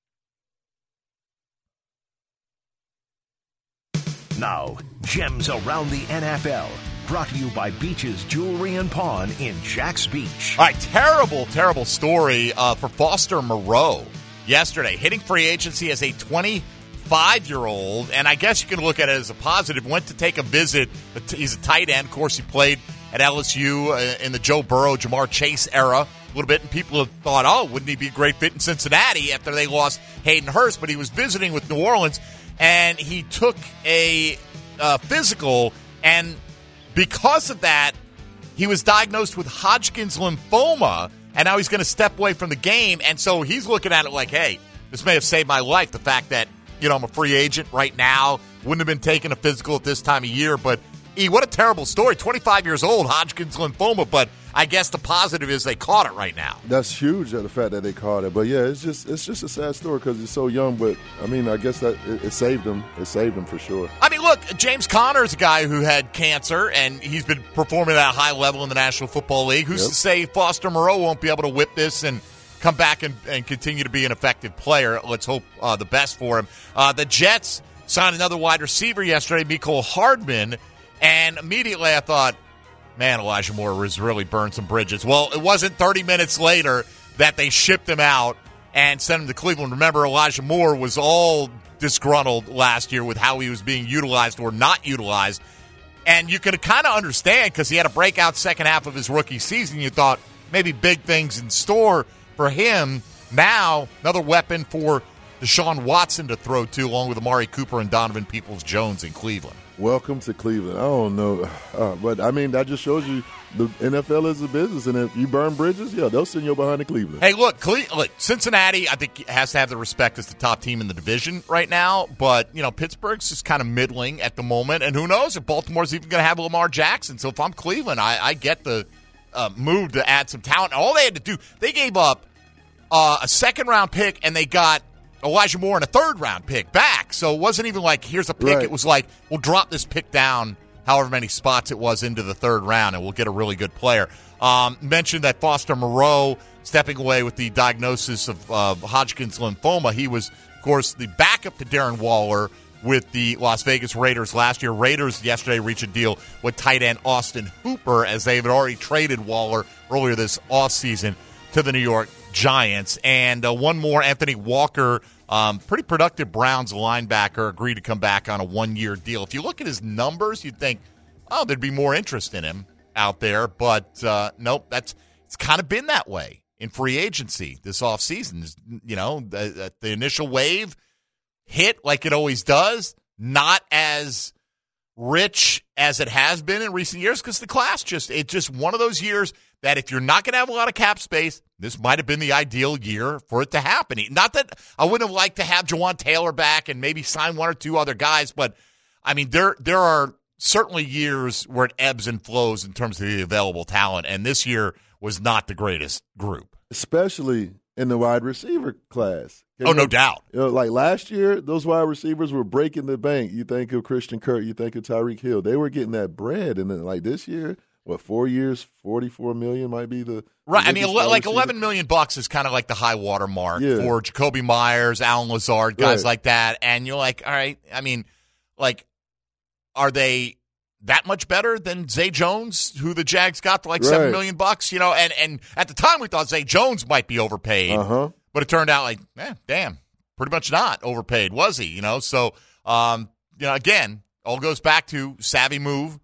Now, gems around the N F L. Brought to you by Beach's Jewelry and Pawn in Jax Beach. All right, terrible, terrible story uh, for Foster Moreau yesterday. Hitting free agency as a twenty-five-year-old, and I guess you can look at it as a positive. Went to take a visit. He's a tight end. Of course, he played at L S U in the Joe Burrow, Jamar Chase era a little bit, and people have thought, oh, wouldn't he be a great fit in Cincinnati after they lost Hayden Hurst? But he was visiting with New Orleans, and he took a uh, physical, and because of that, he was diagnosed with Hodgkin's lymphoma, and now he's going to step away from the game. And so he's looking at it like, hey, this may have saved my life. The fact that, you know, I'm a free agent right now, wouldn't have been taking a physical at this time of year. But, E, what a terrible story. twenty-five years old, Hodgkin's lymphoma, but I guess the positive is they caught it right now. That's huge, the fact that they caught it. But, yeah, it's just it's just a sad story because he's so young. But, I mean, I guess that it, it saved him. It saved him for sure. I mean, look, James Conner is a guy who had cancer, and he's been performing at a high level in the National Football League. Who's Yep. to say Foster Moreau won't be able to whip this and come back and, and continue to be an effective player? Let's hope uh, the best for him. Uh, the Jets signed another wide receiver yesterday, Mecole Hardman, and immediately I thought, man, Elijah Moore has really burned some bridges. Well, it wasn't thirty minutes later that they shipped him out and sent him to Cleveland. Remember, Elijah Moore was all disgruntled last year with how he was being utilized or not utilized. And you could kind of understand because he had a breakout second half of his rookie season. You thought maybe big things in store for him. Now, another weapon for Deshaun Watson to throw to, along with Amari Cooper and Donovan Peoples-Jones in Cleveland. Welcome to Cleveland. I don't know. Uh, but, I mean, that just shows you the N F L is a business. And if you burn bridges, yeah, they'll send you behind to Cleveland. Hey, look, Cle- look, Cincinnati, I think, has to have the respect as the top team in the division right now. But, you know, Pittsburgh's just kind of middling at the moment. And who knows if Baltimore's even going to have Lamar Jackson. So if I'm Cleveland, I, I get the uh, move to add some talent. All they had to do, they gave up uh, a second-round pick, and they got Elijah Moore and a third-round pick back. So it wasn't even like, here's a pick. Right. It was like, we'll drop this pick down however many spots it was into the third round, and we'll get a really good player. Um, mentioned that Foster Moreau stepping away with the diagnosis of uh, Hodgkin's lymphoma. He was, of course, the backup to Darren Waller with the Las Vegas Raiders last year. Raiders yesterday reached a deal with tight end Austin Hooper as they had already traded Waller earlier this offseason to the New York Giants. And uh, one more, Anthony Walker, um, pretty productive Browns linebacker, agreed to come back on a one-year deal. If you look at his numbers, you'd think, oh, there'd be more interest in him out there. But, uh, nope, that's it's kind of been that way in free agency this offseason. You know, the, the initial wave hit like it always does, not as rich as it has been in recent years because the class just, it's just one of those years that if you're not going to have a lot of cap space, this might have been the ideal year for it to happen. Not that I wouldn't have liked to have Jawan Taylor back and maybe sign one or two other guys, but, I mean, there there are certainly years where it ebbs and flows in terms of the available talent, and this year was not the greatest group. Especially in the wide receiver class. Oh, no doubt. You know, like last year, those wide receivers were breaking the bank. You think of Christian Kirk, you think of Tyreek Hill. They were getting that bread, and then like this year, what, four years, forty-four million might be the right. The I mean, like eleven million bucks is kind of like the high water mark yeah. for Jacoby Myers, Alan Lazard, guys right. like that. And you're like, all right. I mean, like, are they that much better than Zay Jones, who the Jags got for like right. seven million bucks? You know, and and at the time we thought Zay Jones might be overpaid, uh-huh. but it turned out like, eh, damn, pretty much not overpaid, was he? You know, so um, you know, again, all goes back to savvy move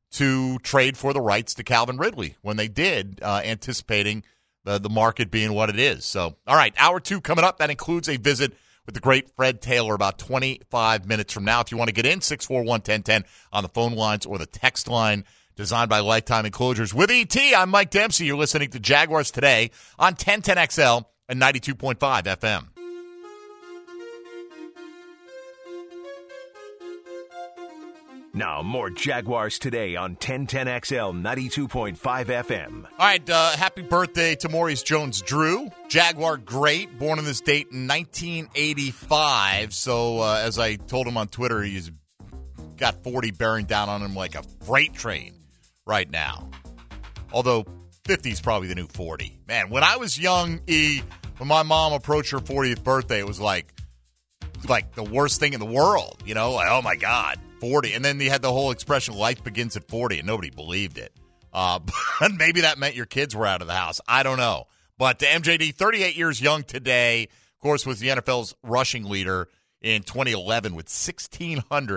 to trade for the rights to Calvin Ridley when they did, uh, anticipating the, the market being what it is. So, all right, hour two coming up. That includes a visit with the great Fred Taylor about twenty-five minutes from now. If you want to get in, six four one, one zero one zero on the phone lines or the text line designed by Lifetime Enclosures. With E T, I'm Mike Dempsey. You're listening to Jaguars Today on ten ten X L and ninety-two point five F M. Now, more Jaguars Today on ten ten X L ninety-two point five F M. All right, uh, happy birthday to Maurice Jones-Drew, Jaguar great, born on this date in nineteen eighty-five. So, uh, as I told him on Twitter, he's got forty bearing down on him like a freight train right now. Although fifty is probably the new forty. Man, when I was young, E, when my mom approached her fortieth birthday, it was like, like the worst thing in the world. You know, like, oh my God. forty, and then you had the whole expression life begins at forty, and nobody believed it. Uh, but maybe that meant your kids were out of the house. I don't know. But the M J D, thirty-eight years young today, of course, was the N F L's rushing leader in twenty eleven with one thousand six hundred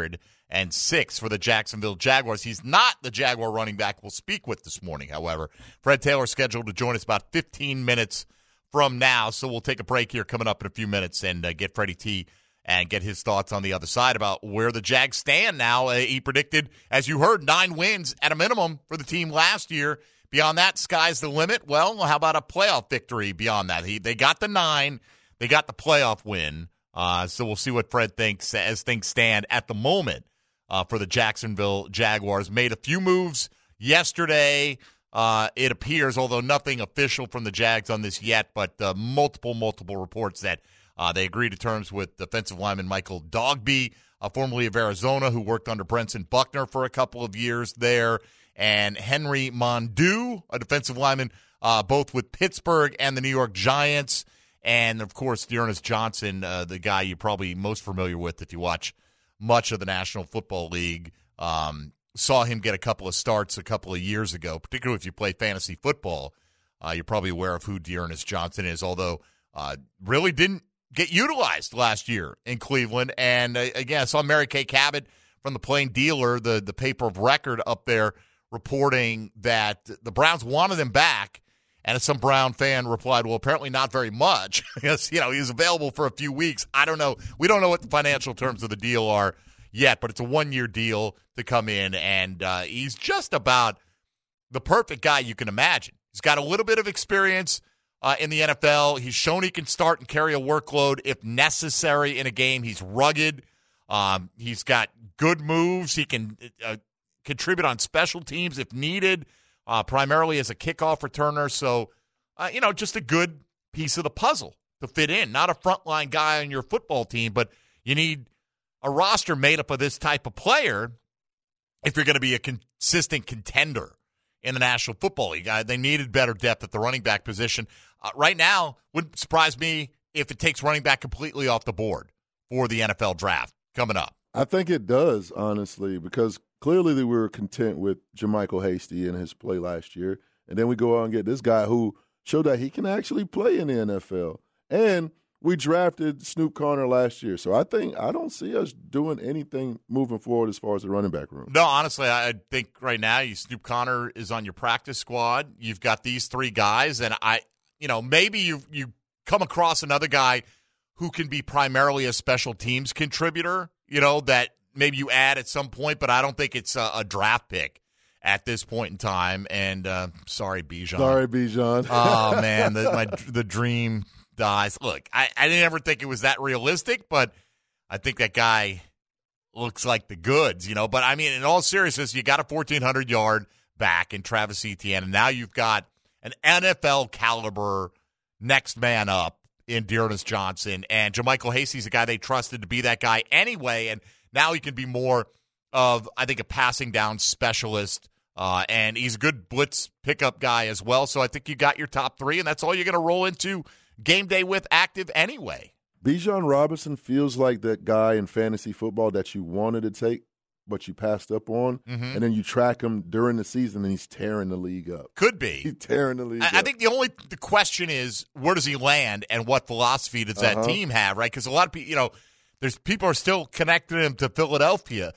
and six for the Jacksonville Jaguars. He's not the Jaguar running back we'll speak with this morning, however. Fred Taylor is scheduled to join us about fifteen minutes from now, so we'll take a break here coming up in a few minutes and uh, get Freddie T and get his thoughts on the other side about where the Jags stand now. Uh, he predicted, as you heard, nine wins at a minimum for the team last year. Beyond that, sky's the limit. Well, how about a playoff victory beyond that? He, they got the nine. They got the playoff win. Uh, so we'll see what Fred thinks as things stand at the moment uh, for the Jacksonville Jaguars. Made a few moves yesterday, uh, it appears, although nothing official from the Jags on this yet, but uh, multiple, multiple reports that uh, they agreed to terms with defensive lineman Michael Dogbe, uh, formerly of Arizona, who worked under Brenson Buckner for a couple of years there, and Henry Mondu, a defensive lineman, uh, both with Pittsburgh and the New York Giants. And, of course, D'Ernest Johnson, uh, the guy you're probably most familiar with if you watch much of the National Football League. Um, saw him get a couple of starts a couple of years ago, particularly if you play fantasy football. Uh, you're probably aware of who D'Ernest Johnson is, although uh, really didn't get utilized last year in Cleveland. And, uh, again, I saw Mary Kay Cabot from the Plain Dealer, the, the paper of record up there, reporting that the Browns wanted him back. And some Brown fan replied, well, apparently not very much. Because, you know, he's available for a few weeks. I don't know. We don't know what the financial terms of the deal are yet, but it's a one-year deal to come in. And uh, he's just about the perfect guy you can imagine. He's got a little bit of experience uh, in the N F L. He's shown he can start and carry a workload if necessary in a game. He's rugged. Um, he's got good moves. He can uh, contribute on special teams if needed. Uh, primarily as a kickoff returner. So, uh, you know, just a good piece of the puzzle to fit in. Not a frontline guy on your football team, but you need a roster made up of this type of player if you're going to be a consistent contender in the National Football League. Uh, they needed better depth at the running back position. Uh, right now, wouldn't surprise me if it takes running back completely off the board for the N F L draft coming up. I think it does, honestly, because clearly we were content with JaMycal Hasty and his play last year. And then we go out and get this guy who showed that he can actually play in the N F L. And we drafted Snoop Conner last year. So I think I don't see us doing anything moving forward as far as the running back room. No, honestly, I think right now you Snoop Conner is on your practice squad. You've got these three guys. And, I, you know, maybe you you come across another guy who can be primarily a special teams contributor, you know, that maybe you add at some point, but I don't think it's a, a draft pick at this point in time. And uh, sorry, Bijan. Sorry, Bijan. Oh, man, the, my, the dream dies. Look, I, I didn't ever think it was that realistic, but I think that guy looks like the goods, you know. But, I mean, in all seriousness, you got a fourteen hundred yard back in Travis Etienne, and now you've got an N F L caliber next man up in D'Ernest Johnson. And JaMycal Hasty's a guy they trusted to be that guy anyway, and now he can be more of, I think, a passing down specialist, uh, and he's a good blitz pickup guy as well. So I think you got your top three, and that's all you're going to roll into game day with active anyway. Bijan Robinson feels like that guy in fantasy football that you wanted to take, but you passed up on, mm-hmm. and then you track him during the season, and he's tearing the league up. Could be. He's tearing the league I, up. I think the only the question is, where does he land, and what philosophy does that uh-huh. team have, right? Because a lot of people, you know, There's people are still connecting him to Philadelphia.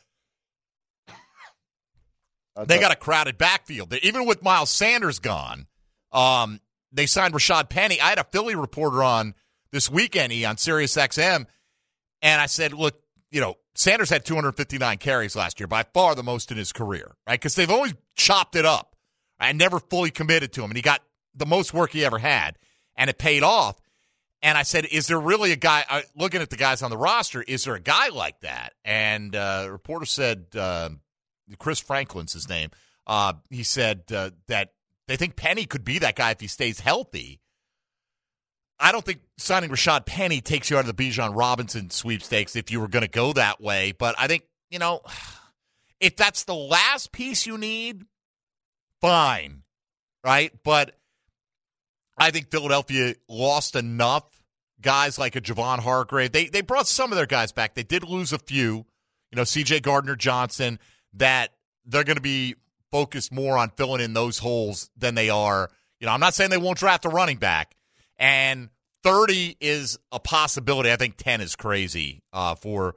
They got a crowded backfield. Even with Miles Sanders gone, um, they signed Rashad Penny. I had a Philly reporter on this weekend, he on Sirius X M, and I said, look, you know, Sanders had two hundred fifty-nine carries last year, by far the most in his career, right? Because they've always chopped it up. I never fully committed to him, and he got the most work he ever had, and it paid off. And I said, is there really a guy, uh, looking at the guys on the roster, is there a guy like that? And uh, the reporter said, uh, Chris Franklin's his name, uh, he said uh, that they think Penny could be that guy if he stays healthy. I don't think signing Rashad Penny takes you out of the Bijan Robinson sweepstakes if you were going to go that way. But I think, you know, if that's the last piece you need, fine, right? But I think Philadelphia lost enough guys like a Javon Hargrave. They they brought some of their guys back. They did lose a few, you know, C J Gardner-Johnson, that they're going to be focused more on filling in those holes than they are. You know, I'm not saying they won't draft a running back. And thirty is a possibility. I think ten is crazy uh, for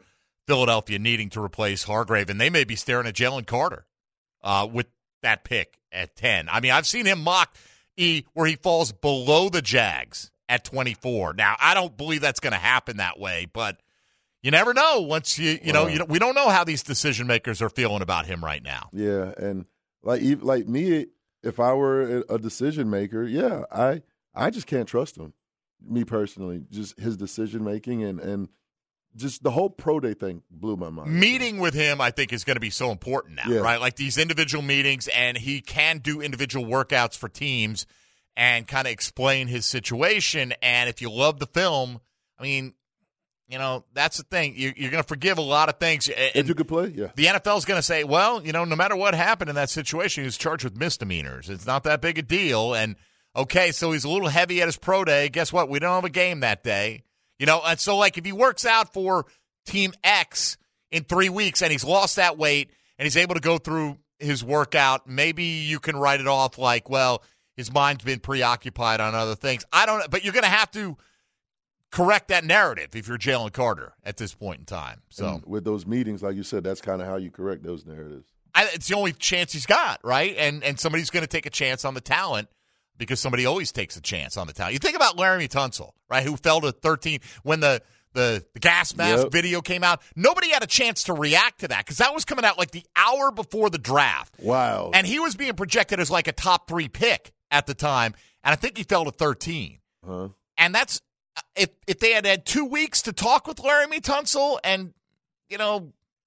Philadelphia needing to replace Hargrave, and they may be staring at Jalen Carter uh, with that pick at ten. I mean, I've seen him mock E where he falls below the Jags at twenty-four. Now, I don't believe that's going to happen that way, but you never know. Once you, you know, Wow. you know, we don't know how these decision makers are feeling about him right now. Yeah, and like even, like me, if I were a decision maker, yeah, I I just can't trust him. Me personally, just his decision making and and just the whole pro day thing blew my mind. Meeting with him, I think, is going to be so important now, Yeah. right? Like these individual meetings, and he can do individual workouts for teams and kind of explain his situation. And if you love the film, I mean, you know, that's the thing. You, you're going to forgive a lot of things. And if you could play, yeah. The N F L is going to say, well, you know, no matter what happened in that situation, he was charged with misdemeanors. It's not that big a deal. And, okay, so he's a little heavy at his pro day. Guess what? We don't have a game that day. You know, and so, like, if he works out for Team X in three weeks and he's lost that weight and he's able to go through his workout, maybe you can write it off like, well, his mind's been preoccupied on other things. I don't know, but you're going to have to correct that narrative if you're Jalen Carter at this point in time. So And with those meetings, like you said, that's kind of how you correct those narratives. I, it's the only chance he's got, right? And and somebody's going to take a chance on the talent because somebody always takes a chance on the talent. You think about Laramie Tunsil, right, who fell to thirteen when the, the, the gas mask Yep. video came out. Nobody had a chance to react to that because that was coming out like the hour before the draft. Wow. And he was being projected as like a top three pick at the time, and I think he fell to thirteen. Huh? And that's if if they had had two weeks to talk with Laramie Tunsil and, you know,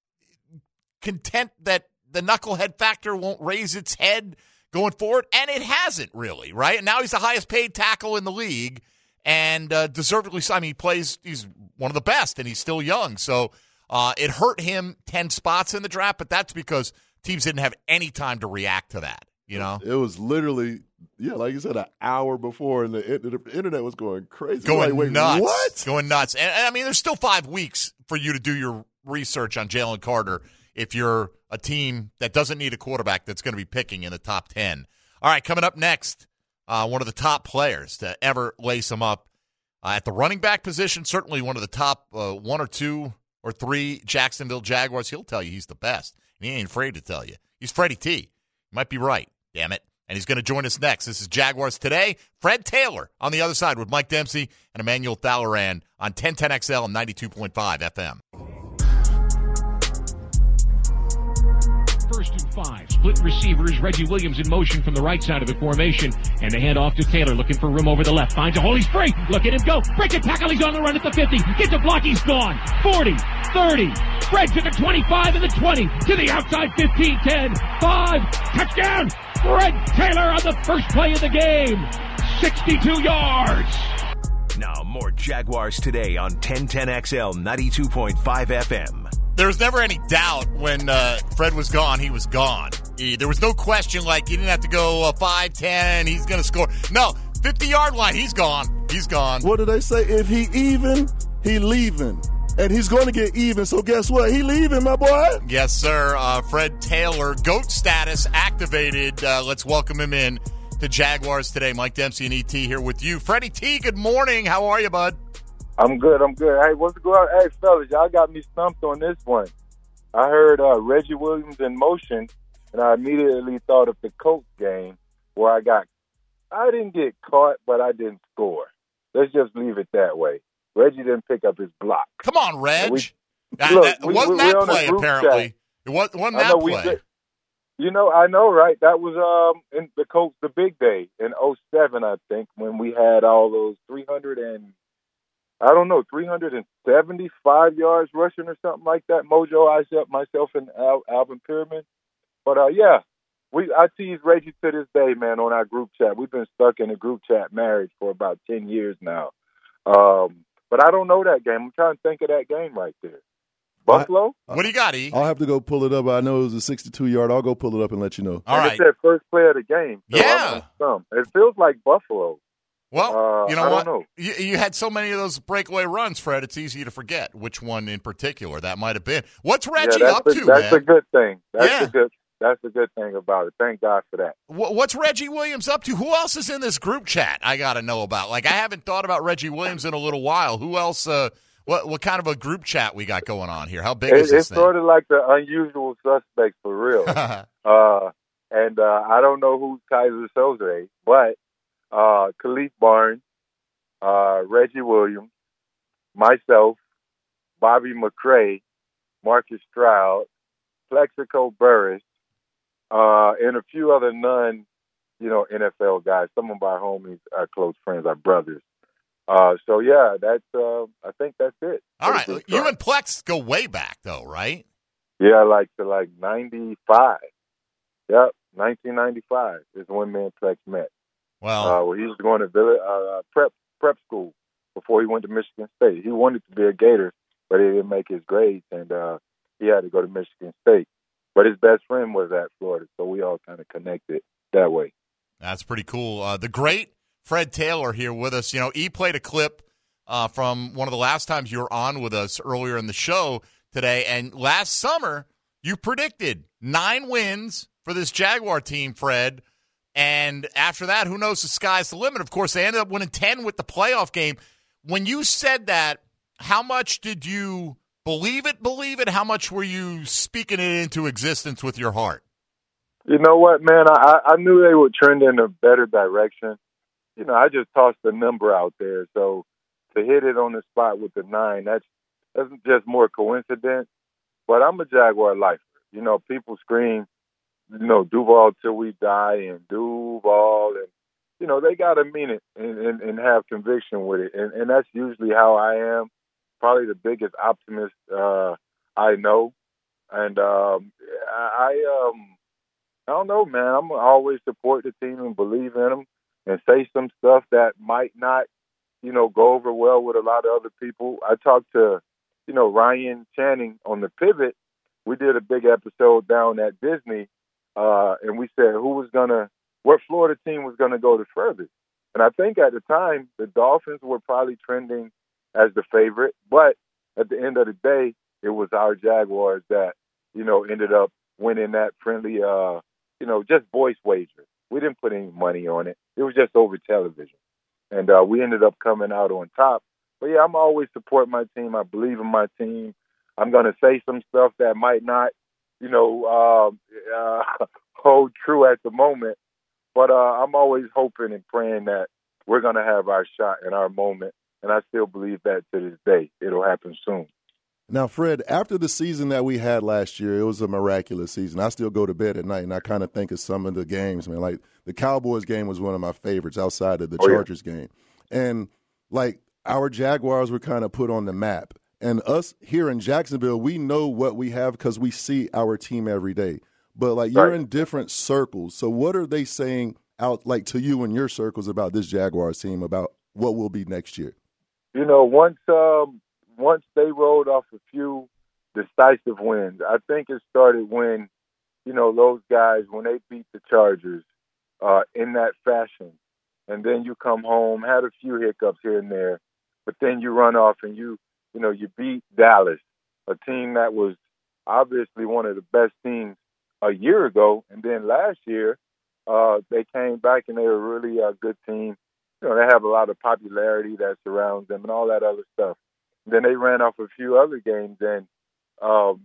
content that the knucklehead factor won't raise its head going forward, and it hasn't really, right? And now he's the highest paid tackle in the league, and uh, deservedly so. I mean, he plays, he's one of the best, and he's still young. So uh, it hurt him ten spots in the draft, but that's because teams didn't have any time to react to that, you know? It was literally, yeah, like you said, an hour before, and the, the internet was going crazy. Going like, wait, nuts. What? Going nuts. And, and, I mean, there's still five weeks for you to do your research on Jalen Carter if you're a team that doesn't need a quarterback that's going to be picking in the top ten. All right, coming up next, uh, one of the top players to ever lace him up uh, at the running back position, certainly one of the top uh, one or two or three Jacksonville Jaguars. He'll tell you he's the best, and he ain't afraid to tell you. He's Freddie T. You might be right, damn it. And he's going to join us next. This is Jaguars Today. Fred Taylor on the other side with Mike Dempsey and Emmanuel Thalleran on ten ten X L and ninety-two point five F M. First and five. Split receivers. Reggie Williams in motion from the right side of the formation. And they hand off to Taylor, looking for room over the left. Finds a hole. He's free. Look at him go. Break a tackle. He's on the run at the fifty. Gets a block. He's gone. forty, thirty. Fred to the twenty-five and the twenty. To the outside fifteen, ten, five. Touchdown. Fred Taylor on the first play of the game. sixty-two yards. Now more Jaguars Today on ten ten X L ninety-two point five F M. There was never any doubt when uh, Fred was gone, he was gone. He, there was no question like he didn't have to go uh, five ten, he's going to score. No, fifty-yard line, he's gone. He's gone. What did they say? If he even, he leaving. And he's going to get even, so guess what? He leaving, my boy. Yes, sir. Uh, Fred Taylor, GOAT status activated. Uh, let's welcome him in to Jaguars Today. Mike Dempsey and E T here with you. Freddie T, good morning. How are you, bud? I'm good. I'm good. Hey, what's going on? Hey, fellas, y'all got me stumped on this one. I heard uh, Reggie Williams in motion, and I immediately thought of the Colts game where I got, I didn't get caught, but I didn't score. Let's just leave it that way. Reggie didn't pick up his block. Come on, Reg. We, that, look, that, we, wasn't we, that we play, apparently. Chat. It was, wasn't I that know play. We did. You know, I know, right? That was um in the Colts, the big day in oh seven, I think, when we had all those three hundred and, I don't know, three hundred seventy-five yards rushing or something like that. Mojo, I set myself and Al, Alvin Pyramid. But, uh, yeah, we I tease Reggie to this day, man, on our group chat. We've been stuck in a group chat marriage for about ten years now. Um, but I don't know that game. I'm trying to think of that game right there. Buffalo? What do you got, E? I'll have to go pull it up. I know it was a sixty-two-yard. I'll go pull it up and let you know. All and right. It's that first play of the game. So Yeah. I'm, it feels like Buffalo. Well, Uh, you know I what? don't know. You, you had so many of those breakaway runs, Fred, it's easy to forget which one in particular that might have been. What's Reggie yeah, that's up a, to, That's man? a good thing. That's Yeah. a good That's a good thing about it. Thank God for that. Wh- What's Reggie Williams up to? Who else is in this group chat I got to know about? Like, I haven't thought about Reggie Williams in a little while. Who else? Uh, What what kind of a group chat we got going on here? How big it, is this It's thing? sort of like the Unusual Suspects for real. uh, and uh, I don't know who's Kaiser Soze, but uh, Khalif Barnes, uh, Reggie Williams, myself, Bobby McCray, Marcus Stroud, Plexico Burris, uh, and a few other non, you know, N F L guys. Some of our homies, our close friends, our brothers. Uh, so yeah, that's. Uh, I think that's it. All right, you and Plex go way back, though, right? Yeah, like to like ninety-five. Yep, nineteen ninety-five is when me and Plex met. Wow. Uh, well, he was going to village, uh, prep prep school before he went to Michigan State. He wanted to be a Gator, but he didn't make his grades, and uh, he had to go to Michigan State. But his best friend was at Florida, so we all kind of connected that way. That's pretty cool. Uh, the great Fred Taylor here with us. You know, he played a clip uh, from one of the last times you were on with us earlier in the show today. And last summer, you predicted nine wins for this Jaguar team, Fred. And after that, who knows, the sky's the limit. Of course, they ended up winning ten with the playoff game. When you said that, how much did you believe it, believe it? How much were you speaking it into existence with your heart? You know what, man? I, I knew they would trend in a better direction. You know, I just tossed the number out there. So to hit it on the spot with the nine, that's, that's just more coincidence. But I'm a Jaguar lifer. You know, people scream, you know, Duval till we die and Duval. And, you know, they got to mean it and, and, and have conviction with it. And, and that's usually how I am. Probably the biggest optimist uh, I know. And um, I, um, I don't know, man. I'm going to always support the team and believe in them. And say some stuff that might not, you know, go over well with a lot of other people. I talked to, you know, Ryan Channing on the Pivot. We did a big episode down at Disney, uh, and we said who was going to, what Florida team was going to go the furthest. And I think at the time, the Dolphins were probably trending as the favorite. But at the end of the day, it was our Jaguars that, you know, ended up winning that friendly, uh, you know, just voice wager. We didn't put any money on it. It was just over television. And uh, we ended up coming out on top. But, yeah, I'm always support my team. I believe in my team. I'm going to say some stuff that might not, you know, uh, uh, hold true at the moment. But uh, I'm always hoping and praying that we're going to have our shot and our moment. And I still believe that to this day. It'll happen soon. Now, Fred, after the season that we had last year, it was a miraculous season. I still go to bed at night, and I kind of think of some of the games, man. Like, the Cowboys game was one of my favorites outside of the oh, Chargers yeah. game. And, like, our Jaguars were kind of put on the map. And us here in Jacksonville, we know what we have because we see our team every day. But, like, you're right. in different circles. So what are they saying out, like, to you in your circles about this Jaguars team, about what will be next year? You know, once um, – Once they rolled off a few decisive wins, I think it started when, you know, those guys, when they beat the Chargers uh, in that fashion, and then you come home, had a few hiccups here and there, but then you run off and you, you know, you beat Dallas, a team that was obviously one of the best teams a year ago, and then last year uh, they came back and they were really a good team. You know, they have a lot of popularity that surrounds them and all that other stuff. Then they ran off a few other games, and um,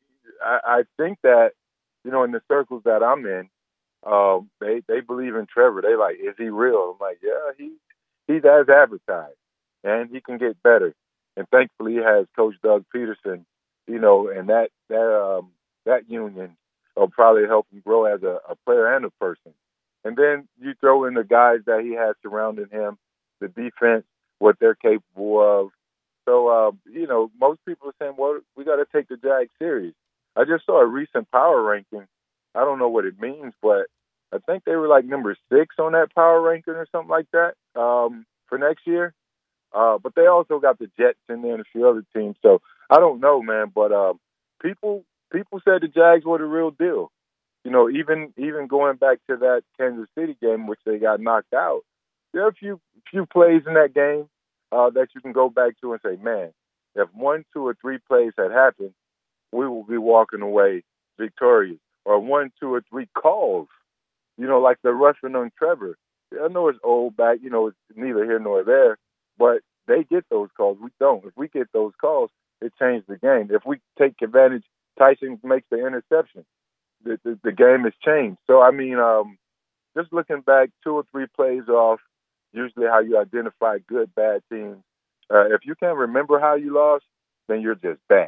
I, I think that, you know, in the circles that I'm in, um, they they believe in Trevor. They like, is he real? I'm like, yeah, he he's as advertised, and he can get better. And thankfully, he has Coach Doug Peterson, you know, and that that um, that union will probably help him grow as a, a player and a person. And then you throw in the guys that he has surrounding him, the defense, what they're capable of. So, uh, you know, most people are saying, well, we got to take the Jags serious. I just saw a recent power ranking. I don't know what it means, but I think they were like number six on that power ranking or something like that um, for next year. Uh, but they also got the Jets in there and a few other teams. So I don't know, man. But um, people people said the Jags were the real deal. You know, even even going back to that Kansas City game, which they got knocked out, there are a few few plays in that game Uh, that you can go back to and say, man, if one, two, or three plays had happened, we will be walking away victorious. Or one, two, or three calls, you know, like the roughing on Trevor. I know it's old back, you know, it's neither here nor there, but they get those calls. We don't. If we get those calls, it changed the game. If we take advantage, Tyson makes the interception. The, the, the game has changed. So, I mean, um, just looking back two or three plays off, usually how you identify good, bad teams. Uh, if you can't remember how you lost, then you're just bad.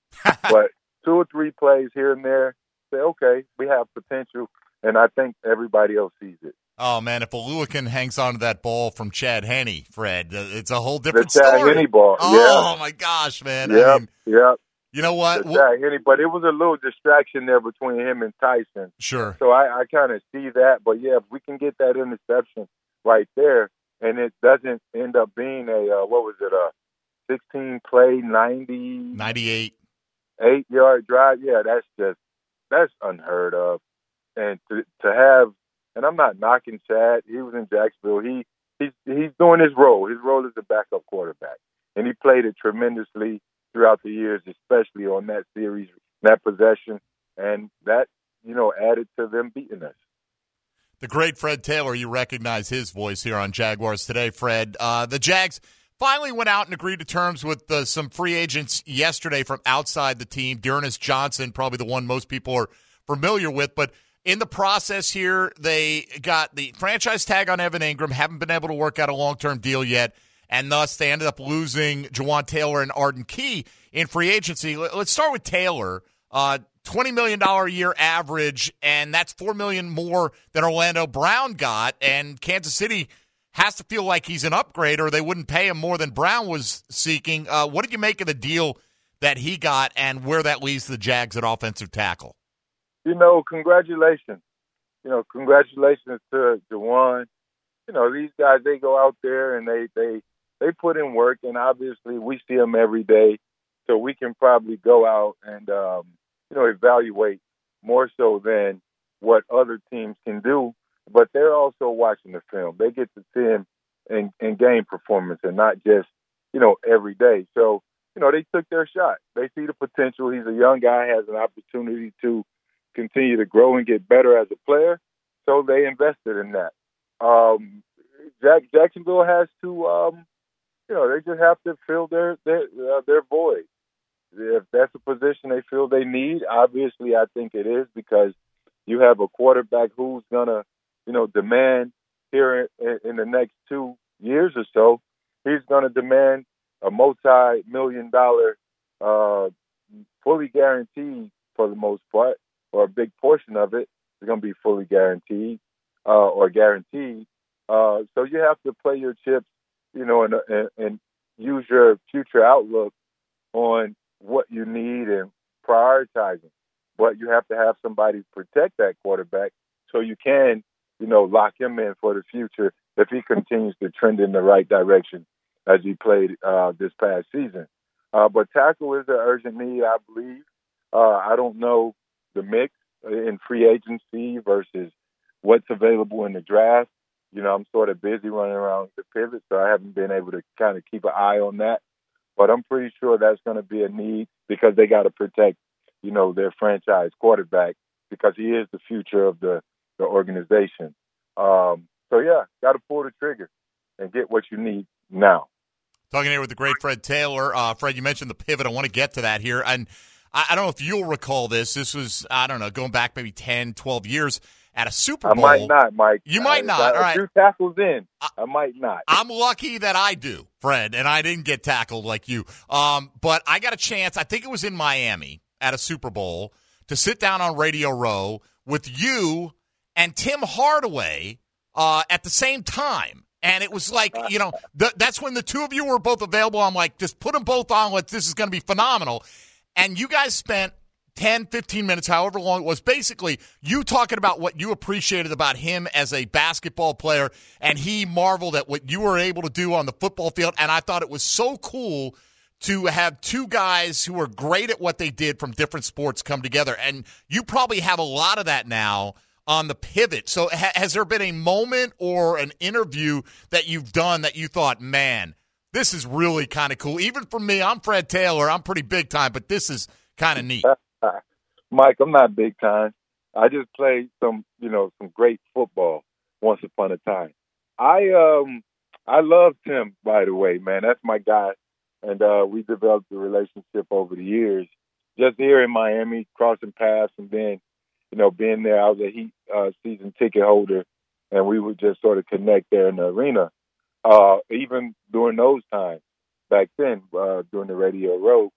But two or three plays here and there, say, okay, we have potential, and I think everybody else sees it. Oh, man, if Oluokun hangs on to that ball from Chad Henne, Fred, it's a whole different the Chad story. Henne ball, oh, yeah. my gosh, man. Yep, I mean, yep. You know what? The Chad Henne, but it was a little distraction there between him and Tyson. Sure. So I, I kind of see that. But, yeah, if we can get that interception right there, and it doesn't end up being a, uh, what was it, a sixteen-play, ninety ninety-eight eight-yard drive, yeah, that's just, that's unheard of. And to to have, and I'm not knocking Chad. He was in Jacksonville. He he's he's doing his role. His role as a backup quarterback, and he played it tremendously throughout the years, especially on that series, that possession, and that, you know, added to them beating us. The great Fred Taylor, you recognize his voice here on Jaguars Today, Fred. Uh, the Jags finally went out and agreed to terms with uh, some free agents yesterday from outside the team. D'Ernest Johnson, probably the one most people are familiar with, but in the process here, they got the franchise tag on Evan Ingram, haven't been able to work out a long-term deal yet, and thus they ended up losing Jawan Taylor and Arden Key in free agency. Let's start with Taylor. Uh, twenty million dollars a year average, and that's four million dollars more than Orlando Brown got, and Kansas City has to feel like he's an upgrade or they wouldn't pay him more than Brown was seeking. Uh, what did you make of the deal that he got and where that leaves the Jags at offensive tackle? You know, congratulations. You know, congratulations to Jawan. You know, these guys, they go out there and they, they, they put in work, and obviously we see them every day, so we can probably go out and, um, you know, evaluate more so than what other teams can do. But they're also watching the film. They get to see him in, in game performance and not just, you know, every day. So, you know, they took their shot. They see the potential. He's a young guy, has an opportunity to continue to grow and get better as a player. So they invested in that. Um, Jack, Jacksonville has to, um, you know, they just have to fill their their, uh, their void. If that's a position they feel they need, obviously I think it is, because you have a quarterback who's going to, you know, demand here in, in the next two years or so, he's going to demand a multi-million dollar, uh, fully guaranteed for the most part, or a big portion of it is going to be fully guaranteed uh, or guaranteed. Uh, so you have to play your chips, you know, and, and, and use your future outlook on what you need and prioritizing. But you have to have somebody protect that quarterback so you can, you know, lock him in for the future if he continues to trend in the right direction as he played uh, this past season. Uh, but tackle is an urgent need, I believe. Uh, I don't know the mix in free agency versus what's available in the draft. You know, I'm sort of busy running around the pivot, so I haven't been able to kind of keep an eye on that. But I'm pretty sure that's going to be a need because they got to protect, you know, their franchise quarterback because he is the future of the, the organization. Um, so, yeah, got to pull the trigger and get what you need now. Talking here with the great Fred Taylor. Uh, Fred, you mentioned the pivot. I want to get to that here. And I, I don't know if you'll recall this. This was, I don't know, going back maybe ten, twelve years at a Super Bowl. I might not, Mike. You might uh, not. All right. A few tackles in, I, I might not. I'm lucky that I do, Fred, and I didn't get tackled like you. Um, but I got a chance, I think it was in Miami at a Super Bowl, to sit down on Radio Row with you and Tim Hardaway uh, at the same time. And it was like, you know, th- that's when the two of you were both available. I'm like, just put them both on. Let's, this is going to be phenomenal. And you guys spent ten, fifteen minutes, however long it was, basically you talking about what you appreciated about him as a basketball player, and he marveled at what you were able to do on the football field. And I thought it was so cool to have two guys who were great at what they did from different sports come together. And you probably have a lot of that now on the pivot. So ha- has there been a moment or an interview that you've done that you thought, man, this is really kind of cool? Even for me, I'm Fred Taylor. I'm pretty big time, but this is kind of neat. Mike, I'm not big time. I just played some, you know, some great football once upon a time. I, um, I love Tim, by the way, man. That's my guy. And uh, we developed a relationship over the years. Just here in Miami, crossing paths, and then, you know, being there, I was a Heat uh, season ticket holder, and we would just sort of connect there in the arena. Uh, even during those times, back then, uh, during the Radio Row.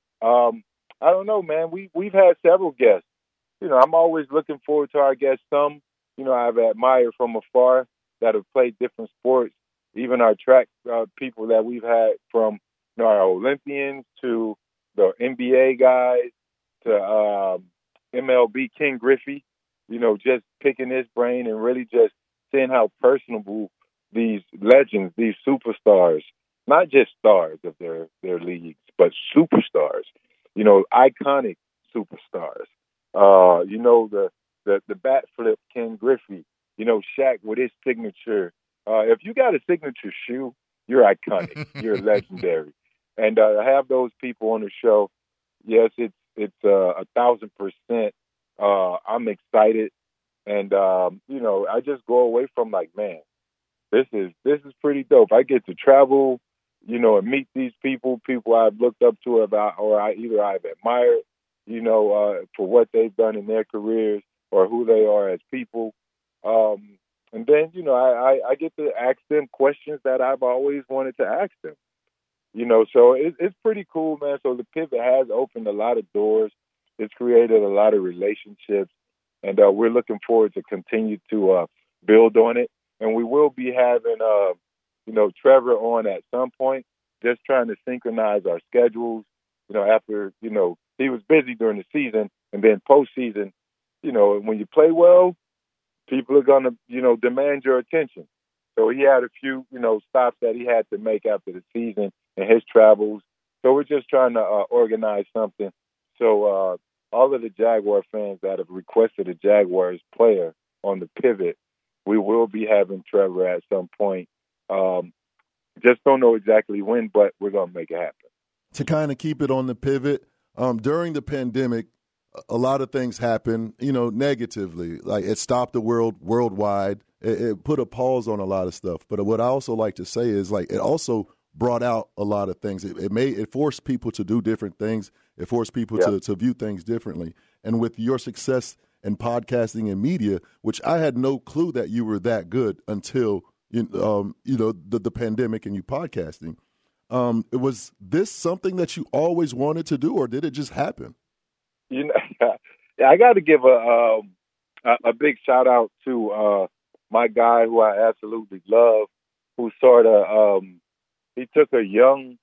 Um, I don't know, man. We, we've had several guests. You know, I'm always looking forward to our guests. Some, you know, I've admired from afar that have played different sports. Even our track uh, people that we've had, from, you know, our Olympians to the N B A guys to um, M L B King Griffey, you know, just picking his brain and really just seeing how personable these legends, these superstars, not just stars of their, their leagues, but superstars, you know, iconic superstars. Uh, you know, the, the, the bat flip Ken Griffey, you know, Shaq with his signature. Uh, if you got a signature shoe, you're iconic. You're legendary. And uh, have those people on the show, yes, it's it's uh, a thousand percent. Uh, I'm excited. And, um, you know, I just go away from like, man, this is this is pretty dope. I get to travel, you know, and meet these people, people I've looked up to about, or I either I've admired, you know, uh, for what they've done in their careers or who they are as people. Um, and then, you know, I, I, I get to ask them questions that I've always wanted to ask them. You know, so it, it's pretty cool, man. So the Pivot has opened a lot of doors. It's created a lot of relationships. And uh, we're looking forward to continue to uh, build on it. And we will be having, uh, you know, Trevor on at some point, just trying to synchronize our schedules. You know, after, you know, he was busy during the season, and then postseason, you know, when you play well, people are going to, you know, demand your attention. So he had a few, you know, stops that he had to make after the season and his travels. So we're just trying to uh, organize something. So uh, all of the Jaguar fans that have requested a Jaguars player on the Pivot, we will be having Trevor at some point. Um, just don't know exactly when, but we're going to make it happen. To kind of keep it on the Pivot, um, during the pandemic, a lot of things happened, you know, negatively. Like, it stopped the world worldwide. It, it put a pause on a lot of stuff. But what I also like to say is, like, it also brought out a lot of things. It, it made it forced people to do different things. It forced people yeah. to, to view things differently. And with your success in podcasting and media, which I had no clue that you were that good until you, um, you know the, the pandemic and you podcasting. Um, was this something that you always wanted to do, or did it just happen? You know, I got to give a, um, a a big shout out to uh, my guy who I absolutely love, who sort of um, he took a young,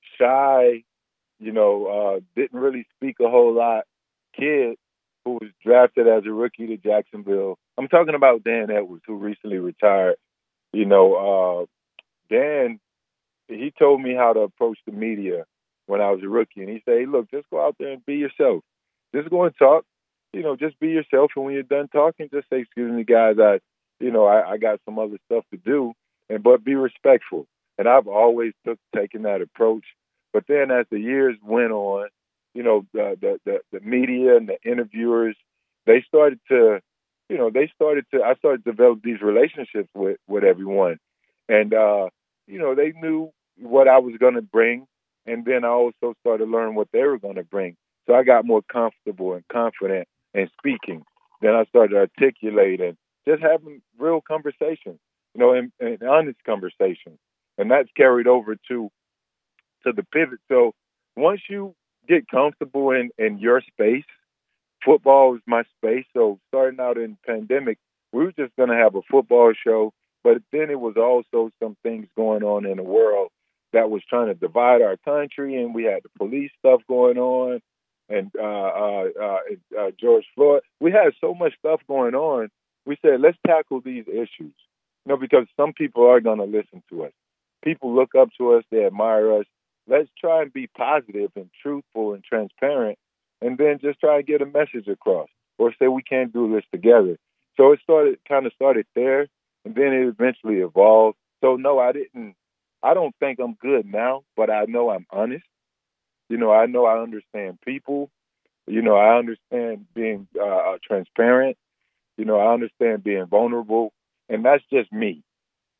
shy, you know, uh, didn't really speak a whole lot kid who was drafted as a rookie to Jacksonville. I'm talking about Dan Edwards, who recently retired. You know, uh, Dan, he told me how to approach the media when I was a rookie. And he said, hey, look, just go out there and be yourself. Just go and talk. You know, just be yourself. And when you're done talking, just say, excuse me, guys, I, you know, I, I got some other stuff to do. And but be respectful. And I've always took taken that approach. But then as the years went on, you know, the, the, the, the media and the interviewers, they started to, you know, they started to, I started to develop these relationships with, with everyone. And, uh, you know, they knew what I was going to bring. And then I also started to learn what they were going to bring. So I got more comfortable and confident in speaking. Then I started articulating, just having real conversations, you know, and, and honest conversations. And that's carried over to to the Pivot. So once you get comfortable in, in your space, football is my space. So starting out in the pandemic, we were just going to have a football show. But then it was also some things going on in the world that was trying to divide our country. And we had the police stuff going on and uh, uh, uh, uh, George Floyd. We had so much stuff going on. We said, let's tackle these issues, you know, because some people are going to listen to us. People look up to us. They admire us. Let's try and be positive and truthful and transparent, and then just try and get a message across, or say we can't do this together. So it started, kind of started there, and then it eventually evolved. So no, I didn't. I don't think I'm good now, but I know I'm honest. You know, I know I understand people. You know, I understand being uh, transparent. You know, I understand being vulnerable, and that's just me.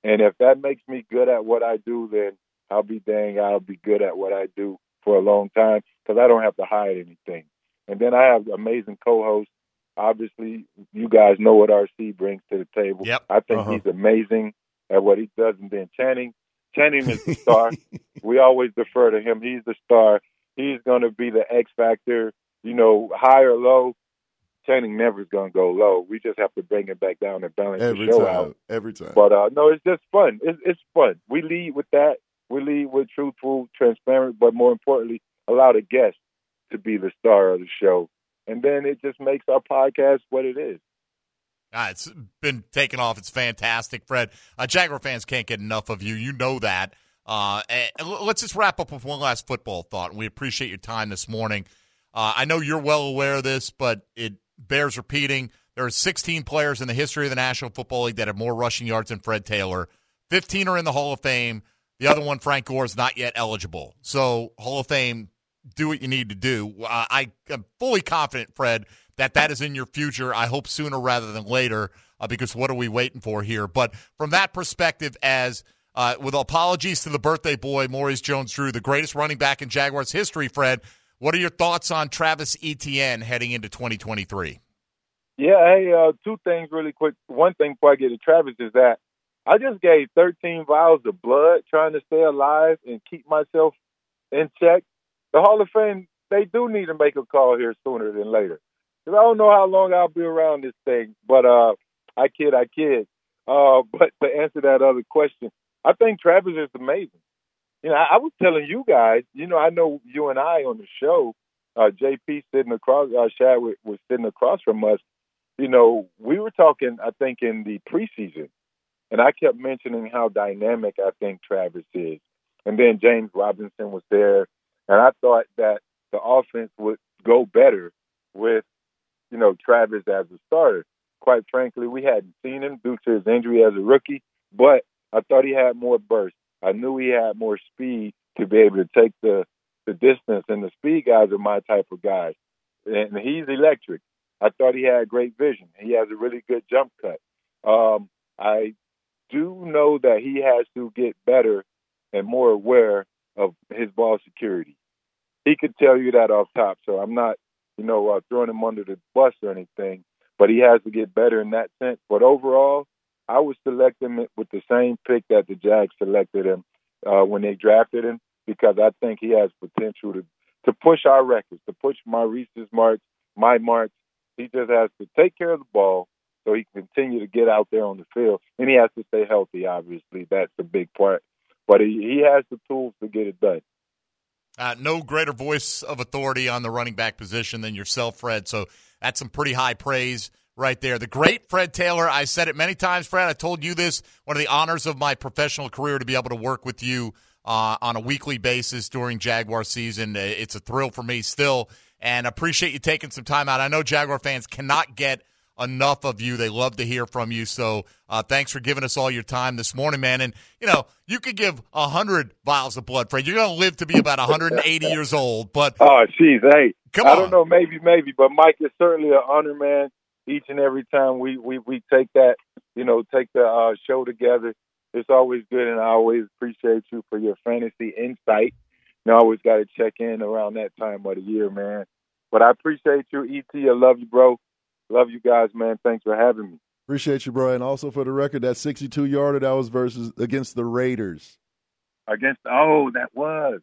And if that makes me good at what I do, then I'll be dang, I'll be good at what I do for a long time because I don't have to hide anything. And then I have amazing co-hosts. Obviously, you guys know what R C brings to the table. Yep. I think Uh-huh. he's amazing at what he does. And then Channing, Channing is the star. We always defer to him. He's the star. He's going to be the X factor, you know, high or low. Channing never is going to go low. We just have to bring it back down and balance Every the show time. out. Every time. But, uh, no, it's just fun. It's, it's fun. We lead with that. We lead with truthful, transparent, but more importantly, allow the guest to be the star of the show. And then it just makes our podcast what it is. Ah, it's been taken off. It's fantastic, Fred. Uh, Jaguar fans can't get enough of you. You know that. Uh, and let's just wrap up with one last football thought. We appreciate your time this morning. Uh, I know you're well aware of this, but it bears repeating. There are sixteen players in the history of the National Football League that have more rushing yards than Fred Taylor. fifteen are in the Hall of Fame. The other one, Frank Gore, is not yet eligible. So, Hall of Fame, do what you need to do. Uh, I am fully confident, Fred, that that is in your future. I hope sooner rather than later, uh, because what are we waiting for here? But from that perspective, as uh, with apologies to the birthday boy, Maurice Jones-Drew, the greatest running back in Jaguars history, Fred, what are your thoughts on Travis Etienne heading into twenty twenty-three? Yeah, hey, uh, two things really quick. One thing before I get to Travis is that I just gave thirteen vials of blood trying to stay alive and keep myself in check. The Hall of Fame, they do need to make a call here sooner than later. Because I don't know how long I'll be around this thing. But uh, I kid, I kid. Uh, but to answer that other question, I think Travis is amazing. You know, I, I was telling you guys, you know, I know you and I on the show, uh, J P sitting across, uh, Shadwick was sitting across from us. You know, we were talking, I think, in the preseason. And I kept mentioning how dynamic I think Travis is. And then James Robinson was there. And I thought that the offense would go better with, you know, Travis as a starter. Quite frankly, we hadn't seen him due to his injury as a rookie, but I thought he had more burst. I knew he had more speed to be able to take the, the distance, and the speed guys are my type of guys. And he's electric. I thought he had great vision. He has a really good jump cut. Um, I do know that he has to get better and more aware of his ball security. He could tell you that off top, so I'm not, you know, uh, throwing him under the bus or anything, but he has to get better in that sense. But overall, I would select him with the same pick that the Jags selected him uh, when they drafted him, because I think he has potential to, to push our records, to push Maurice's marks, my marks. He just has to take care of the ball so he can continue to get out there on the field. And he has to stay healthy, obviously. That's a big part. But he, he has the tools to get it done. Uh, no greater voice of authority on the running back position than yourself, Fred. So that's some pretty high praise right there. The great Fred Taylor. I said it many times, Fred. I told you this. One of the honors of my professional career to be able to work with you uh, on a weekly basis during Jaguar season. It's a thrill for me still, and appreciate you taking some time out. I know Jaguar fans cannot get enough of you. They love to hear from you. So uh, thanks for giving us all your time this morning, man. And, you know, you could give one hundred vials of blood, Fred. You're going to live to be about one hundred eighty years old. But oh, jeez, hey. Come I on. don't know, maybe, maybe. But, Mike, it's certainly an honor, man. Each and every time we, we, we take that, you know, take the uh, show together, it's always good. And I always appreciate you for your fantasy insight. You know, I always got to check in around that time of the year, man. But I appreciate you, E T. I love you, bro. Love you guys, man. Thanks for having me. Appreciate you, bro. And also for the record, that sixty-two yarder, that was versus against the Raiders. Against oh, that was.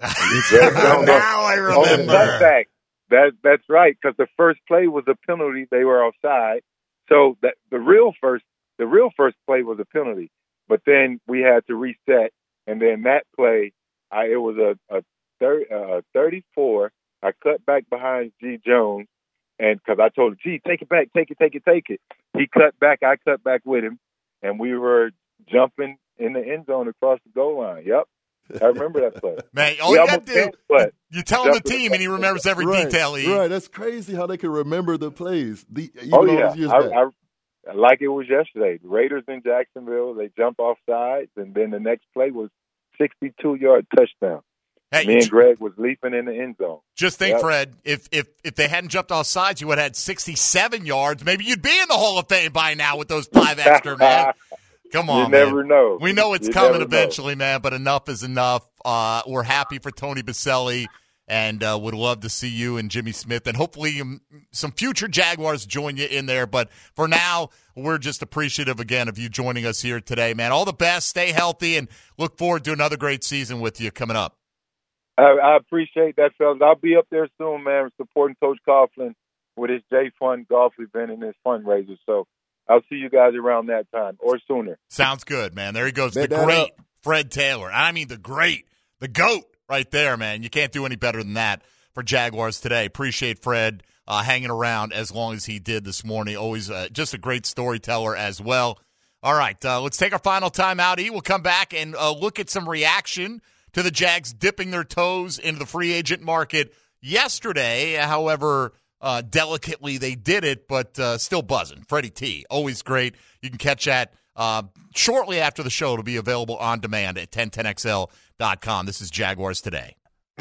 Now I remember. Oh, that, that that's right, because the first play was a penalty. They were offside. So that the real first, the real first play was a penalty. But then we had to reset, and then that play, I, it was a, a thirty, uh, thirty-four. I cut back behind G. Jones. And because I told him, gee, take it back, take it, take it, take it. He cut back, I cut back with him, and we were jumping in the end zone across the goal line. Yep. I remember that play. Man, all we you got to do, but you tell him the team, and he remembers every right, detail. He, right, that's crazy how they can remember the plays. The, oh, yeah. Years I, back. I, like it was yesterday. The Raiders in Jacksonville, they jump off sides, and then the next play was sixty-two-yard touchdown. Hey, Me and Greg was leaping in the end zone. Just think, yep. Fred, if, if if they hadn't jumped off sides, you would have had sixty-seven yards. Maybe you'd be in the Hall of Fame by now with those five extra, man. Come on, You never man. know. We know it's You coming never eventually, know. man, but enough is enough. Uh, we're happy for Tony Boselli and uh, would love to see you and Jimmy Smith. And hopefully um, some future Jaguars join you in there. But for now, we're just appreciative, again, of you joining us here today, man. All the best. Stay healthy, and look forward to another great season with you coming up. I, I appreciate that, fellas. I'll be up there soon, man, supporting Coach Coughlin with his J Fun golf event and his fundraiser. So I'll see you guys around that time or sooner. Sounds good, man. There he goes. Bet the that great up. Fred Taylor. I mean the great, the GOAT right there, man. You can't do any better than that for Jaguars today. Appreciate Fred uh, hanging around as long as he did this morning. Always uh, just a great storyteller as well. All right, uh, let's take our final time out. E. We'll come back and uh, look at some reaction to the Jags dipping their toes into the free agent market yesterday. However, uh, delicately they did it, but uh, still buzzing. Freddie T, always great. You can catch that uh, shortly after the show. It'll be available on demand at ten ten X L dot com. This is Jaguars Today.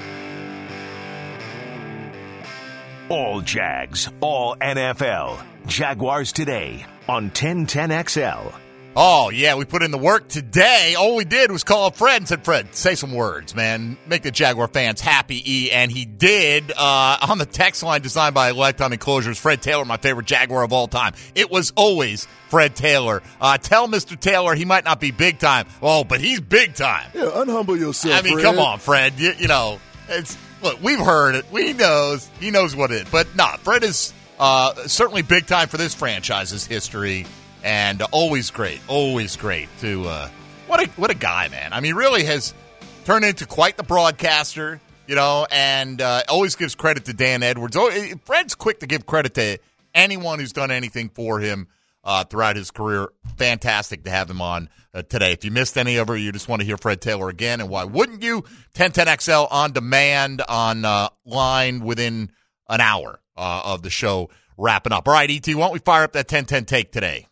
All Jags, all N F L. Jaguars Today on ten ten X L. Oh, yeah, we put in the work today. All we did was call up Fred and said, Fred, say some words, man. Make the Jaguar fans happy, E. And he did uh, on the text line designed by Lifetime Enclosures. Fred Taylor, my favorite Jaguar of all time. It was always Fred Taylor. Uh, tell Mister Taylor he might not be big time. Oh, but he's big time. Yeah, unhumble yourself, I mean, Fred. come on, Fred. You, you know, it's look, we've heard it. We knows. He knows what it is. But, nah, Fred is uh, certainly big time for this franchise's history. And always great, always great to uh, what a what a guy, man. I mean, really has turned into quite the broadcaster, you know, and uh, always gives credit to Dan Edwards. Oh, Fred's quick to give credit to anyone who's done anything for him uh, throughout his career. Fantastic to have him on uh, today. If you missed any of it, you just want to hear Fred Taylor again, and why wouldn't you? ten ten X L on demand on uh, line within an hour uh, of the show wrapping up. All right, E T, why don't we fire up that ten ten take today?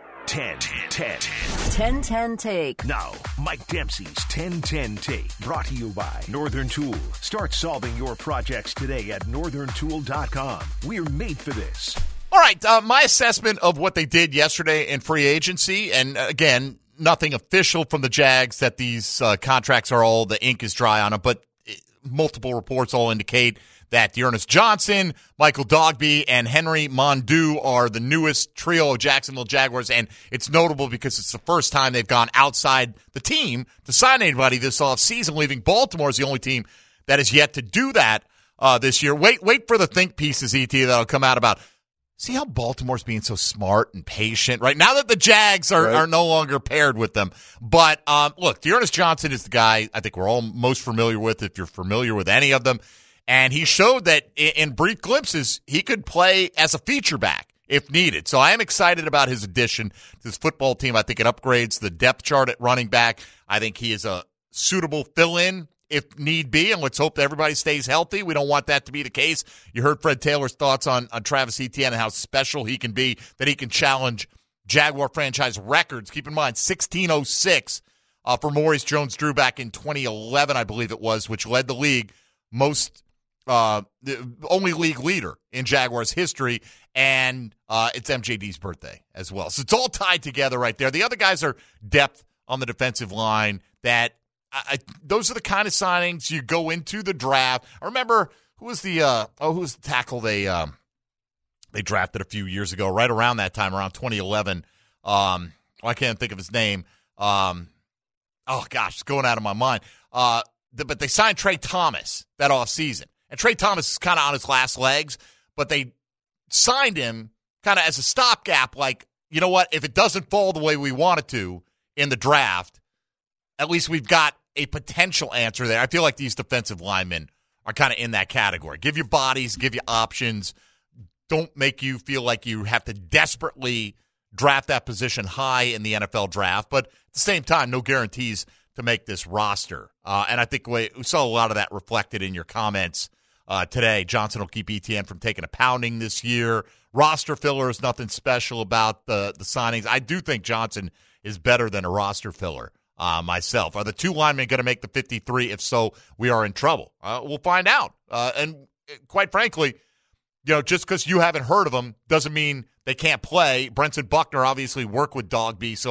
ten ten ten ten Take. Now, Mike Dempsey's ten ten Take. Brought to you by Northern Tool. Start solving your projects today at northern tool dot com. We're made for this. All right, uh, my assessment of what they did yesterday in free agency, and uh, again, nothing official from the Jags that these uh, contracts are all, the ink is dry on them, but it, multiple reports all indicate that Dearness Johnson, Michael Dogbe, and Henry Mondu are the newest trio of Jacksonville Jaguars, and it's notable because it's the first time they've gone outside the team to sign anybody this offseason, leaving Baltimore as the only team that has yet to do that uh, this year. Wait wait for the think pieces, E T, that'll come out about, see how Baltimore's being so smart and patient, right? Now that the Jags are, right. are no longer paired with them. But, um, look, Dearness Johnson is the guy I think we're all most familiar with, if you're familiar with any of them. And he showed that in brief glimpses, he could play as a feature back if needed. So I am excited about his addition to this football team. I think it upgrades the depth chart at running back. I think he is a suitable fill-in if need be, and let's hope that everybody stays healthy. We don't want that to be the case. You heard Fred Taylor's thoughts on, on Travis Etienne and how special he can be, that he can challenge Jaguar franchise records. Keep in mind, sixteen oh six uh, for Maurice Jones-Drew back in twenty eleven, I believe it was, which led the league most – Uh, the only league leader in Jaguars history, and uh, it's M J D's birthday as well. So it's all tied together right there. The other guys are depth on the defensive line. That I, I, those are the kind of signings you go into the draft. I remember who was the uh, oh who was the tackle they um, they drafted a few years ago, right around that time, around twenty eleven. Um, I can't think of his name. Um, oh gosh, it's going out of my mind. Uh, the, but they signed Trey Thomas that offseason. And Trey Thomas is kind of on his last legs, but they signed him kind of as a stopgap, like, you know what, if it doesn't fall the way we want it to in the draft, at least we've got a potential answer there. I feel like these defensive linemen are kind of in that category. Give you bodies, give you options. Don't make you feel like you have to desperately draft that position high in the N F L draft, but at the same time, no guarantees to make this roster. Uh, and I think we, we saw a lot of that reflected in your comments Uh, today. Johnson will keep Etienne from taking a pounding this year. Roster filler is nothing special about the, the signings. I do think Johnson is better than a roster filler uh, myself. Are the two linemen going to make the fifty-three? If so, we are in trouble. Uh, we'll find out. Uh, and quite frankly, you know, just because you haven't heard of them doesn't mean they can't play. Brenson Buckner obviously worked with Dogbe, so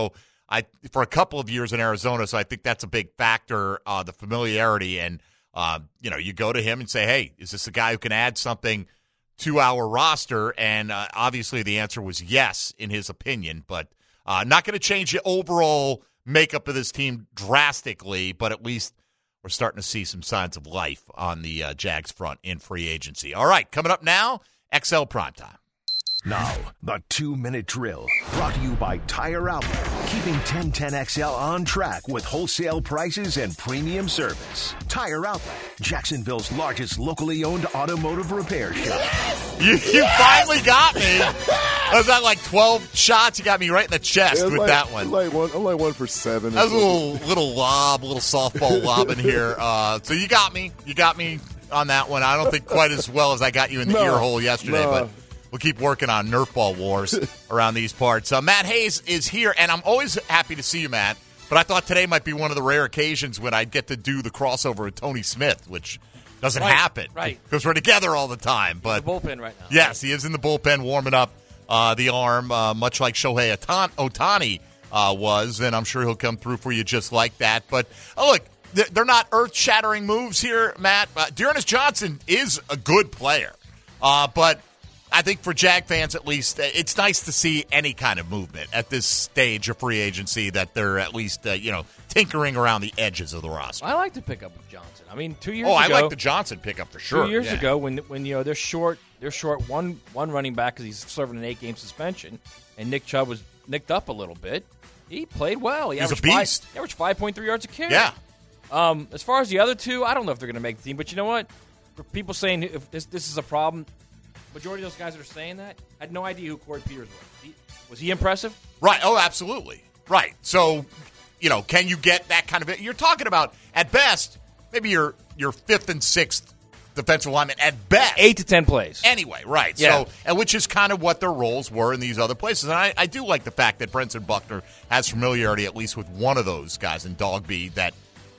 I for a couple of years in Arizona, so I think that's a big factor, uh, the familiarity. And, uh, you know, you go to him and say, hey, is this a guy who can add something to our roster? And uh, obviously the answer was yes, in his opinion. But uh, not going to change the overall makeup of this team drastically, but at least we're starting to see some signs of life on the uh, Jags front in free agency. All right, coming up now, X L Primetime. Now, the two-minute drill, brought to you by Tire Outlet, keeping ten ten X L on track with wholesale prices and premium service. Tire Outlet, Jacksonville's largest locally owned automotive repair shop. Yes! You, you yes! finally got me. Was that like twelve shots? You got me right in the chest with like, that one. Like one. I'm like one for seven. That was a little, little lob, little softball lob in here. Uh, so you got me. You got me on that one. I don't think quite as well as I got you in the no, ear hole yesterday, no. but we'll keep working on Nerf ball wars around these parts. Uh, Matt Hayes is here, and I'm always happy to see you, Matt. But I thought today might be one of the rare occasions when I'd get to do the crossover with Tony Smith, which doesn't right, happen. Right. Because we're together all the time. But the bullpen right now. Yes, he is in the bullpen warming up uh, the arm, uh, much like Shohei Ohtani uh, was, and I'm sure he'll come through for you just like that. But, oh, look, they're not earth-shattering moves here, Matt. Uh, Dearness Johnson is a good player, uh, but I think for Jag fans, at least, it's nice to see any kind of movement at this stage of free agency, that they're at least, uh, you know, tinkering around the edges of the roster. I like to pick up with Johnson. I mean, two years oh, ago. Oh, I like the Johnson pickup for sure. Two years yeah. ago, when, when you know, they're short they're short one one running back because he's serving an eight-game suspension, and Nick Chubb was nicked up a little bit, he played well. He He's averaged a beast. Five, he averaged five point three yards a carry. Yeah. Um, as far as the other two, I don't know if they're going to make the team, but you know what? For people saying if this this is a problem, majority of those guys that are saying that had no idea who Corey Peters was. He, was he impressive? Right. Oh, absolutely. Right. So, you know, can you get that kind of – you're talking about, at best, maybe your your fifth and sixth defensive lineman at best. Eight to ten plays. Anyway, right. Yeah. So, and which is kind of what their roles were in these other places. And I, I do like the fact that Brenson Buckner has familiarity at least with one of those guys in Dogby, that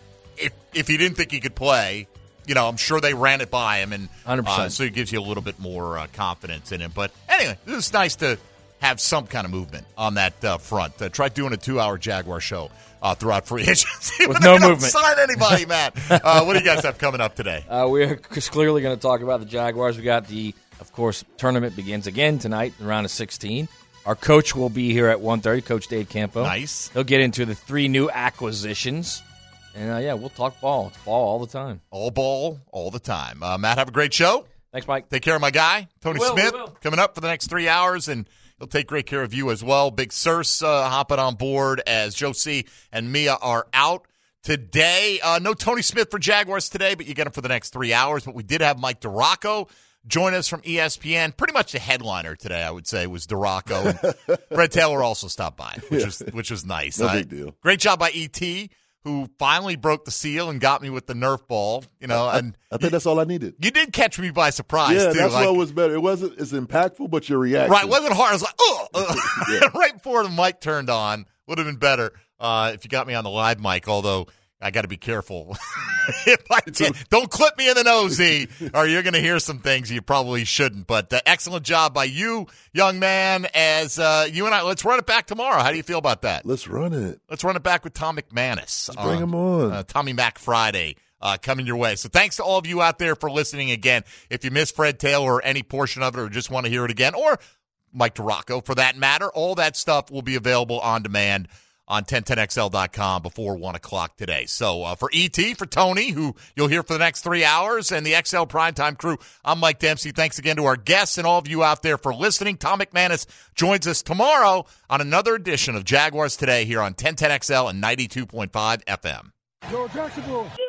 if if he didn't think he could play, you know, I'm sure they ran it by him, and one hundred percent. Uh, so it gives you a little bit more uh, confidence in him. But anyway, it's nice to have some kind of movement on that uh, front. Uh, try doing a two-hour Jaguar show uh, throughout free agency. With no movement. Sign anybody, Matt. Uh, what do you guys have coming up today? Uh, we're clearly going to talk about the Jaguars. We got the, of course, tournament begins again tonight, the round of sixteen. Our coach will be here at one thirty, Coach Dave Campo. Nice. He'll get into the three new acquisitions. And, uh, yeah, we'll talk ball. It's ball all the time. All ball, all the time. Uh, Matt, have a great show. Thanks, Mike. Take care of my guy, Tony will, Smith, coming up for the next three hours, and he'll take great care of you as well. Big Circe uh, hopping on board as Josie and Mia are out today. Uh, no Tony Smith for Jaguars today, but you get him for the next three hours. But we did have Mike DeRocco join us from E S P N. Pretty much the headliner today, I would say, was DeRocco. And Fred Taylor also stopped by, which yeah. was which was nice. No uh, big deal. Great job by E T, who finally broke the seal and got me with the Nerf ball. You know, I, and I think that's all I needed. You did catch me by surprise, yeah, too. that's like, what was better. It wasn't as impactful, but your reaction. Right, it wasn't hard. I was like, oh, uh, yeah. right before the mic turned on. Would have been better uh, if you got me on the live mic, although I got to be careful. if I t- Don't clip me in the nose, E, or you're going to hear some things you probably shouldn't. But uh, excellent job by you, young man, as uh, you and I. Let's run it back tomorrow. How do you feel about that? Let's run it. Let's run it back with Tom McManus. Let's bring him on. Uh, Tommy Mac Friday. Uh, coming your way. So thanks to all of you out there for listening again. If you missed Fred Taylor or any portion of it, or just want to hear it again, or Mike DeRocco for that matter, all that stuff will be available on demand on ten ten X L dot com before one o'clock today. So uh, for E T, for Tony, who you'll hear for the next three hours, and the X L Primetime crew, I'm Mike Dempsey. Thanks again to our guests and all of you out there for listening. Tom McManus joins us tomorrow on another edition of Jaguars Today here on ten ten X L and ninety-two point five F M. Yo, Jacksonville.